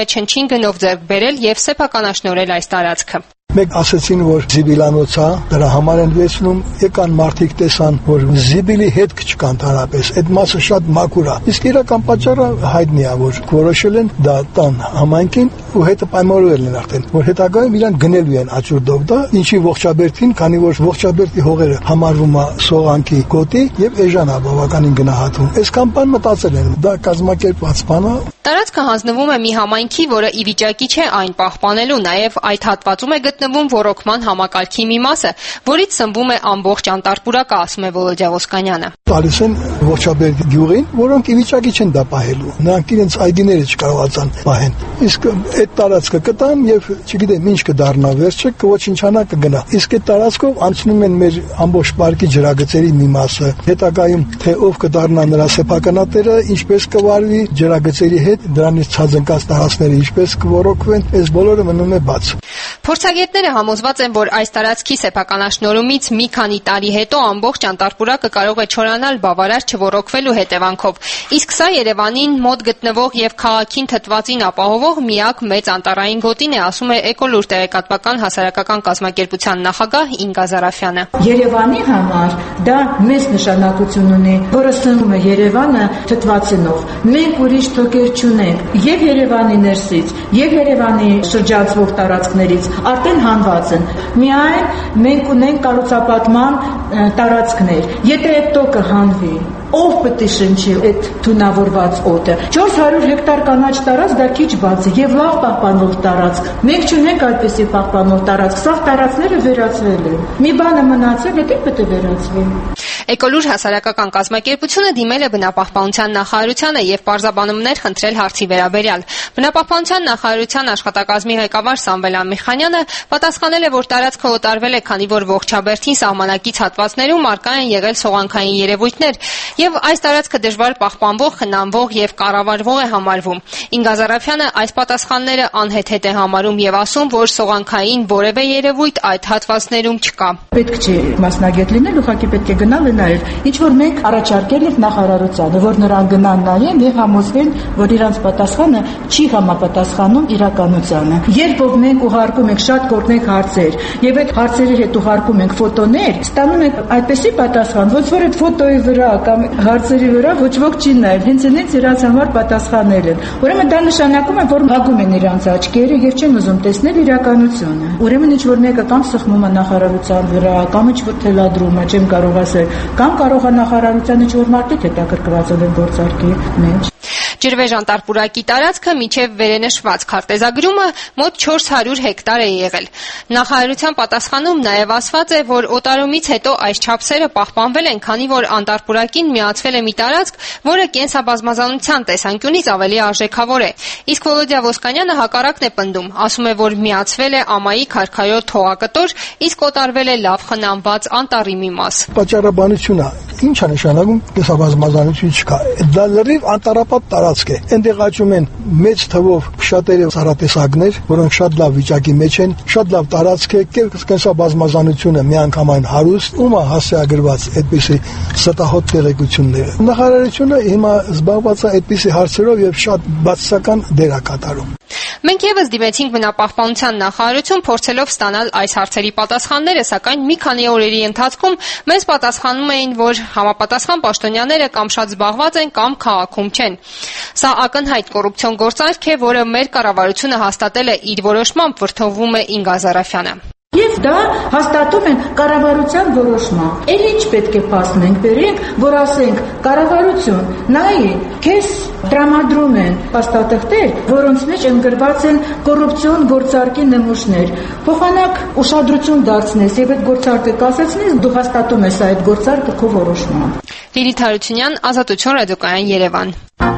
չնչին գնով ձեռք բերել եւ սեփականաշնորհել այս տարածքը։ Մեկ ասեցին, որ զիբիլանոց է, դրա համար են վերցնում, եկան մարդիկ տեսան, որ զիբիլի հետք չկան տարապես, այդ մասը շատ մաքուր է։ Իսկ իրական պատճառը հայտնի է, որ որոշել են դա տան համայնքին ու հետը պայմանավորել են արդեն, որ հետագայում իրան գնելու են աճուրդով դա, ինչի ողջաբերդին, քանի որ ողջաբերդի հողերը համարվում է սողանքի գոտի եւ էժան է բավականին գնահատվում։ Այսքան բան մտածել են, դա կազմակերպված բան է։ Տարածքը հանձնվում է մի համայնքի, որը ի վիճակի չէ այն պահպանելու, նաև այդ հատվածում է գտնվում ռոռոկման համակարգի մի մասը, որից սնվում է ամբողջ Անտարպուրակը, ասում է Վոլոդյա Ոսկանյանը։ Տալիս են Ողջաբերդի գյուղին, որոնք ի վիճակի չեն դա պահելու։ Նրանք իրենց այգիները չկարողացան պահեն։ Իսկ այդ տարածքը կտան եւ չգիտեմ ինչ կդառնա վերջը, կոչինչանա կգնա։ Իսկ այդ տարածքով անցնում են մեր ամբողջ պարկի ջրագծերի մի մասը։ Հետագայում թե ով կդառնա նրա սեփականատերը, ինչպես կվարվի ջրագծերի հետ, դրանից ցածընկած տարածքները ինչպես կոռոկվեն, այս բոլորը մնում է բաց։ Փորձագետները համոզված են, որ այս տարածքի սեփականաշնորհումից մի քանի տարի հետո ամբողջ Անտարպուրակը կարող է չորանալ բավարար չոռոկվելու հետևանքով։ Իսկ սա Երևանին մոտ գտնվող եւ քաղաքին թթվածին ապահովող միակ մեծ անտառային գոտին է, ասում է Էկոլուր տեղեկատվական հասարակական կազմակերպության նախագահ Ինգա Զարաֆյանը։ Երևանի համար դա մեծ նշանակություն ունի, որը սնվում է Երևանը թթվածինով։ Մենք ուրիշ թոքեր չունենք եւ Երևանի ներսից, եւ Երևանի շրջանցվող տարածքներից արդեն հանված են։ Միայն մենք ունենք կառուցապատման տարածքներ։ Եթե այդ տոկը հանվի, ով պետք է շնչի այդ թունավորված օդը։ չորս հարյուր հեկտար կանաչ տարածք դա քիչ բաց է եւ լավ պահպանող տարածք։ Մենք չունենք այդպիսի պահպանող տարածք, սա տարածքները վերածվել են։ Մի բանը մնացել է, դե պետք է վերածվի։ Էկոլուր հասարակական կազմակերպությունը դիմել է բնապահպանության նախարարությանը եւ պարզաբանումներ խնդրել հարցի վերաբերյալ։ Բնապահպանության նախարարության աշխատակազմի ղեկավար Սամվել Ամիխանյանը պատասխանել է, որ տարածքը օտարվել է, քանի որ ողջաբերդին սահմանակից հատվածներում արկա են եղել սողանքային երևույթներ եւ այս տարածքը դժվար պահպանվող, խնամվող եւ կառավարվող է համարվում։ Ինգա Զարաֆյանը այս պատասխանները անհեթեթ է համարում եւ ասում, որ սողանքային որևէ երևույթ այդ հատվածներում չկա։ Պետք չէ մասնագետ լինել, ուղղակի պետք է գնալ նայել։ Ինչ որ մենք առաջարկել ենք նախարարությանը, որ նրանք գնան նայեն եւ համոզվեն, որ իրանց պատասխանը չի համապատասխանում իրականությանը։ Երբ որ մենք ուղարկում ենք շատ կողմենք հարցեր եւ այդ հարցերի հետ ուղարկում ենք ֆոտոներ, ստանում ենք այդպիսի պատասխան, ոնց որ այդ ֆոտոյի վրա կամ հարցերի վրա ոչ ոք չի նայել, հենց ինձ իրանց համար պատասխանել են։ Ուրեմն դա նշանակում է, որ հագում են իրանց աչքերը եւ չեն ուզում տեսնել իրականությունը։ Ուրեմն ինչ որ մեկը կամ սխմում է նախարարության վրա, կամ ինչ որ թելադրում է, չեմ կարող ասել, կամ կարող է նախարարությանը ինչ-որ մարդիկ հետաքրքրված են գործարքի մեջ։ Ջրվեժ Անտարպուրակի տարածքը միջև վերենշված քարտեզագրումը մոտ չորս հարյուր հեկտար է եղել։ Նախարարության պատասխանում նաև ասված է, որ օտարումից հետո այս չափսերը պահպանվել են, քանի որ Անտարպուրակին միացվել է մի տարածք, որը կենսաբազմազանության տեսանկյունից ավելի արժեքավոր է։ Իսկ Վոլոդյա Ոսկանյանը հակառակն է պնդում, ասում է, որ միացվել է ամայի քարքայոտ թողակտոր, իսկ օտարվել է լավ խնամված անտառի մի մաս։ Պատճառաբանություն է, ինչ է նշանակում կենսաբազմազանություն չկա։ Դա լրիվ անտառապատ տարածք է։ Այնտեղ աճում են մեծ թվով շատերը ծառատեսակներ, որոնք շատ լավ վիճակի մեջ են, շատ լավ տարածք է, կենսաբազմազանությունը միանգամայն հարուստ, ում է հասցեագրված այդպիսի ստահոդ տեղեկությունները։ Նախարարությունը հիմա զբաղված է այդպիսի հարցերով եւ շատ բացասական դեր է կատարում։ Մենք եւս դիմեցինք բնապահպանության նախարարություն փորձելով ստանալ այս հարցերի պատասխանները, սակայն մի քանի օրերի ընթացքում մեզ պատասխանում էին, որ համապատասխան պաշտոնյաները կամ շատ զբաղված են, կամ քաղաքում չեն։ Սա ակնհայտ կոռուպցիոն գործարք է, որը մեր կառավարությունը հաստատել է իր որոշմամբ, վրթովվում է Ինգա Զարաֆյանը։ Եվ դա հաստատում են կառավարության որոշմամբ։ Էլ ինչ պետք է փաստենք, բերենք, որ ասենք կառավարություն, նայի, քեզ տրամադրում են փաստաթղթեր, որոնց մեջ ընդգրկված են կոռուպցիոն գործարքի նմուշներ։ Փոխանակ ուշադրություն դարձնես եւ այդ գործարքը կասեցնես, դու հաստատում ես այդ գործարքը քո որոշմամբ։ Լիլիթ Հարությունյան, Ազատություն, Ռադիոկայան, Երևան։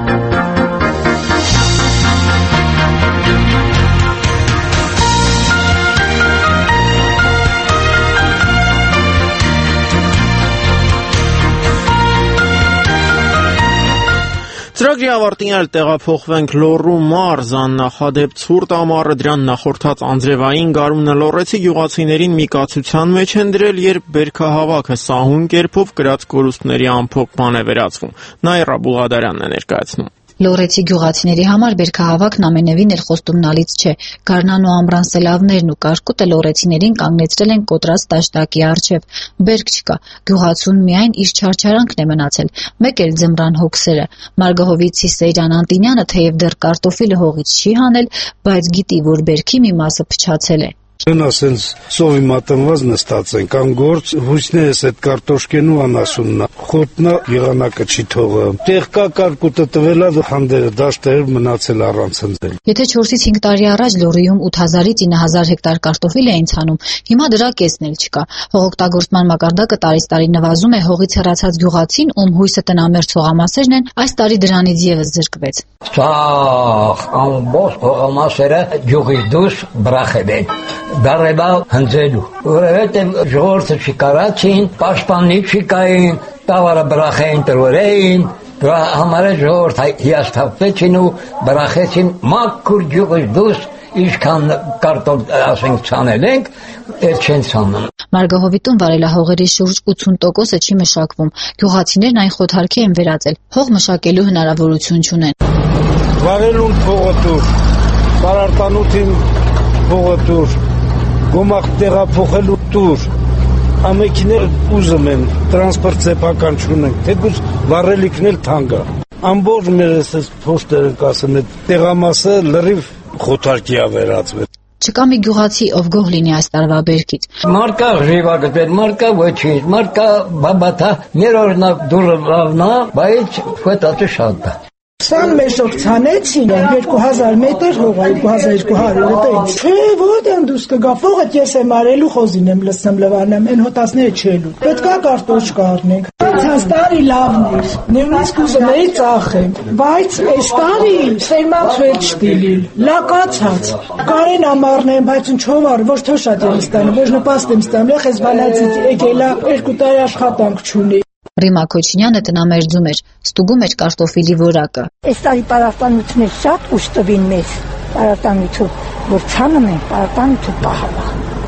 Ծրագրի ավարտին էլ տեղափոխվենք Լոռու մարզ, աննախադեպ ցուրտ ամառը դրան նախորդած անձրևային գարունը լոռեցի գյուղացիներին մի կացության մեջ են դրել, երբ բերքահավաքը սահուն կերպով կրած կորուստների ամփոփման է վերածվում։ Նաիրա Բուղադարյանն է ներկայացնում։ Լորեցի գյուղացիների համար բերքահավաքն ամենևին էլ խոստումնալից չէ։ Գարնան ու ամռան սելավներն ու կարկուտը լորեցիներին կանգնեցրել են կոտրած դաշտակի առջև։ Բերք չկա, գյուղացուն միայն իր չարչարանքն է մնացել, մեկ էլ ձմռան հոգսերը։ Մարգահովիցի Սեյրան Անտինյանը թեև դեռ կարտոֆիլը հողից չի հանել, բայց գիտի, որ բերքի մի մասը փչացել է։ Նա ասենց սովի մատնված նստած են, կան գործ, հույսներս այդ կարտոշկենու անասուննա, խոտնա եղանակը չի թողը, տեղ կա կարկուտը տվելա հանդերը դաշտեր մնացել առանց ընձել։ Եթե չորսից հինգ տարի առաջ Լոռիում ութ հազարից ինը հազար հեկտար կարտոֆիլ էին ցանում, հիմա դրա կեսն էլ չկա։ Հողօգտագործման մակարդակը տարից տարի նվազում է, հողից հեռացած գյուղացին, ում հույսը տնամերձ հողամասերն են, այս տարի դրանից եւս զրկվեց։ Սա ամբողջ հողամասերը գյուղի դուրս բրախել են։ Դարեբա հնձելու, որովհետև ժողովուրդը չկարացին, պաշտպանի չկային, տավարը բրախային տրորեին, դրա համար է ժողովուրդը հիասթափվեցին ու բրախեցին մաքուր գյուղից դուրս, ինչքան կարտոֆիլ ասենք ցանել ենք, էլ չեն ցանում։ Մարգահովիտում վարելահողերի շուրջ ութուն տոկոսը չի մշակվում, գյուղացիներն այն խոթարքի են վերածել, հող մշակելու հնարավորություն չունեն։ Վարելուն փողոտուր, բարարտանութին փողոտուր, գոմախ տեղափոխելու տուր, ամեքիներ ուզում են, տրանսպորտ սեփական չունենք, թեկուզ վառելիքն էլ թանկ է։ Ամբողջ մեր այս փոստերը կասեմ, տեղամասը լրիվ խոթարքի է վերածվել։ Չկա մի գյուղացի, ով գող լինի այս տարվա բերքից։ Մարկա ժիվագտել, մարկա ոչինչ, մարկա բաբաթա, մեր օրինակ դուրը լավնա, բայց ֆետատը շատ է։ Սան մեշոք ցանեցին երկու հազար մետր հողա, երկու հազար երկու հարյուր տենց։ Չէ, որտեն դուրս կգա, փողը ես եմ արելու, խոզին եմ լցնեմ լվանեմ, այն հոտասները չելու։ Պետքա կարտոշկա առնենք։ Ցած տարի լավն էր, նույնիսկ ուզում էի ծախեմ, բայց այս տարի սերմած վեր չտիլիլ, լակացած։ Կարեն ամառնեմ, բայց ինչով որ թո շատ եմ ստանում, որ նպաստ եմ ստանում, ես բանացից եկելա երկու տարի աշխատանք չունի։ Ռիմա Քոչինյանը տնամերձում էր, ստուգում էր կարտոֆիլի որակը։ Այս տարի պարարտանությունն է շատ ուշ տվին մեզ, պարարտանություն, որ ցանում են, պարարտանություն պահալա։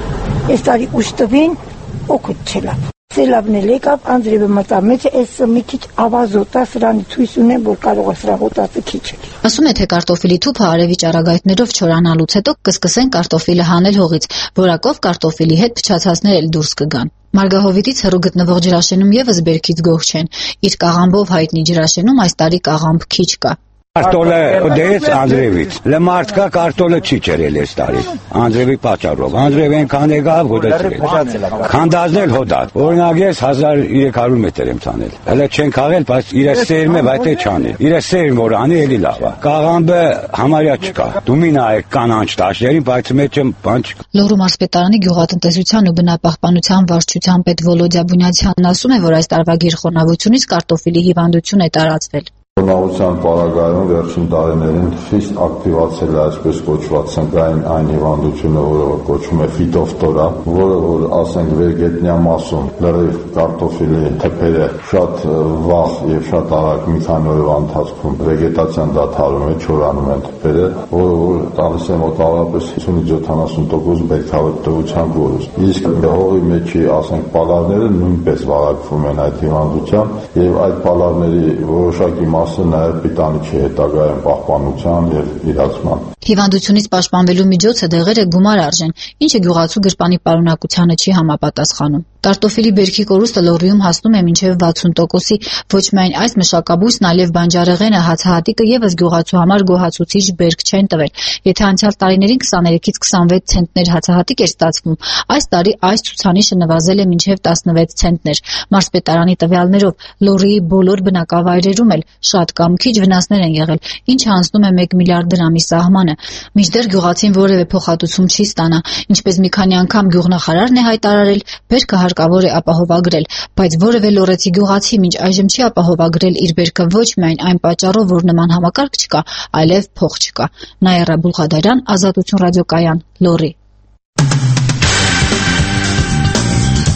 Այս տարի ուշ տվին, օգուտ չելա։ Սելավն էլ եկավ, անձրևը մտամեջ է, այս մի քիչ ավազոտ է, սրանի ցույց ունեմ, որ կարող է սրա հոտածը քիչ է։ Ասում է, թե կարտոֆիլի թուփը արևի ճառագայթներով չորանալուց հետո կսկսեն կարտոֆիլը հանել հողից, որակով կարտոֆիլի հետ փչացածներ էլ դուրս կգան։ Մարգահովիտից հեռու գտնվող ջրաշենում եւս բերքից գող չեն։ Իր կաղամբով հայտնի ջրաշենում այս տարի կաղամբ քիչ կա։ Կարտոլը դες Անդրևից։ Լմարտկա կարտոլը չի ջրել այս տարի։ Անդրևի պատճառով։ Անդրև այնքան եկավ հոդացել։ Քանդազնել հոդած։ Օրինակ ես հազար երեք հարյուր մետր եմ ցանել։ Հələ չեն քաղել, բայց իր սերմը վայթե չանի։ Իր սերմ որ անի էլի լավ է։ Կաղամբը համարյա չկա։ Դու մի նայ կանանչ տաշներին, բայց մեջը բան չկա։ Լոռու մարզպետարանի գյուղատնտեսության ու բնապահպանության վարչության պետ Վոլոդիա Բունյացյանն ասում է, որ այս տարվա գիրխոնավությունից կարտոֆիլի հիվանդություն է տարածվել։ Խոնավության պարագայում վերջին տարիներին խիստ ակտիվացել է այսպես կոչված ցնկային այն հիվանդությունը, որը կոչվում է ֆիտոֆտորա, որը որ ասենք վերգետնյա մասում լրիվ կարտոֆիլի թփերը շատ վաղ եւ շատ արագ մի քանի օրվա ընթացքում վեգետացիան դադարում է, չորանում են թփերը, որը որ տալիս է մոտավորապես հիսունից յոթանասուն տոկոս բերքավետության գորուս։ Իսկ հողի մեջի ասենք պալարները նույնպես վարակվում են այդ հիվանդությամբ եւ այդ պալարների որոշակի մասը նաև պիտանի չի հետագայում պահպանության եւ իրացման։ Հիվանդությունից պաշտպանվելու միջոցը դեղերը գումար արժեն, ինչը գյուղացու գրպանի պարունակությանը չի համապատասխանում։ Կարտոֆիլի բերքի կորուստը Լոռիում հասնում է մինչև վաթսուն տոկոսի, ոչ միայն այս մշակաբույսն, այլև բանջարեղենը, հացահատիկը եւս գյուղացու համար գոհացուցիչ բերք չեն տվել։ Եթե անցյալ տարիներին քսաներեքից քսանվեց ցենտներ հացահատիկ էր ստացվում, այս տարի այս ցուցանիշը նվազել է մինչև տասնվեց ցենտներ։ Մարզպետարանի տվյալներով Լոռիի բոլոր բնակավայրերում էլ շատ կամ քիչ վնասներ են եղել, ինչը անցնում է մեկ միլիարդ դրամի սահմանը։ Մինչդեռ գյուղացին որևէ փոխհատուցում չի ստանա, ինչպես մի քանի անգամ գյուղնախարարն է հայտարարել, բերքը հարկավոր է ապահովագրել, բայց որևէ լոռեցի գյուղացի մինչ այժմ չի ապահովագրել իր բերքը ոչ միայն այն պատճառով, որ նման համակարգ չկա, այլև փող չկա։ Նաիրա Բուլղադարյան, Ազատություն ռադիոկայան, Լոռի։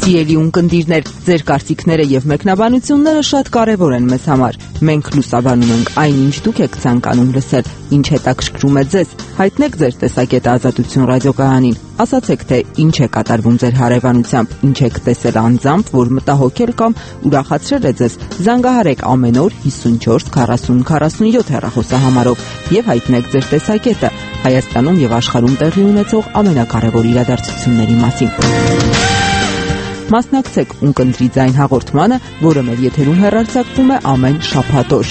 Սիրելի ունկնդիրներ, ձեր կարծիքները եւ մեկնաբանությունները շատ կարեւոր են մեզ համար։ Մենք լուսաբանում ենք այն, ինչ դուք եք ցանկանում լսել, ինչ հետաքրքրում է ձեզ։ Հայտնեք ձեր տեսակետը Ազատություն ռադիոկայանին։ Ասացեք, թե ինչ է կատարվում ձեր հարևանությամբ, ինչ եք տեսել անձամբ, որ մտահոգել կամ ուրախացրել է ձեզ։ Զանգահարեք ամեն օր հիսունչորս քառասուն քառասունյոթ հեռախոսահամարով եւ հայտնեք ձեր տեսակետը Հայաստանում եւ աշխարհում տեղի ունեցող ամենակարևոր իրադարձությունների մասին։ Մասնակցեք Ունկնդրի ձայն հաղորդմանը, որը մեր եթերում հեռարձակվում է ամեն շաբաթ օր։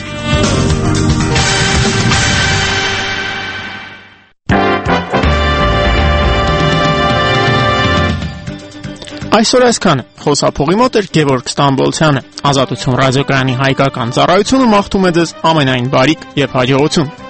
Այսօր այսքանը։ Խոսափողի մոտ էր Գևորգ Ստամբոլցյանը։ Ազատություն ռադիոկայանի հայկական ծառայությունը մաղթում է ձեզ ամենայն բարիք եւ հաջողություն։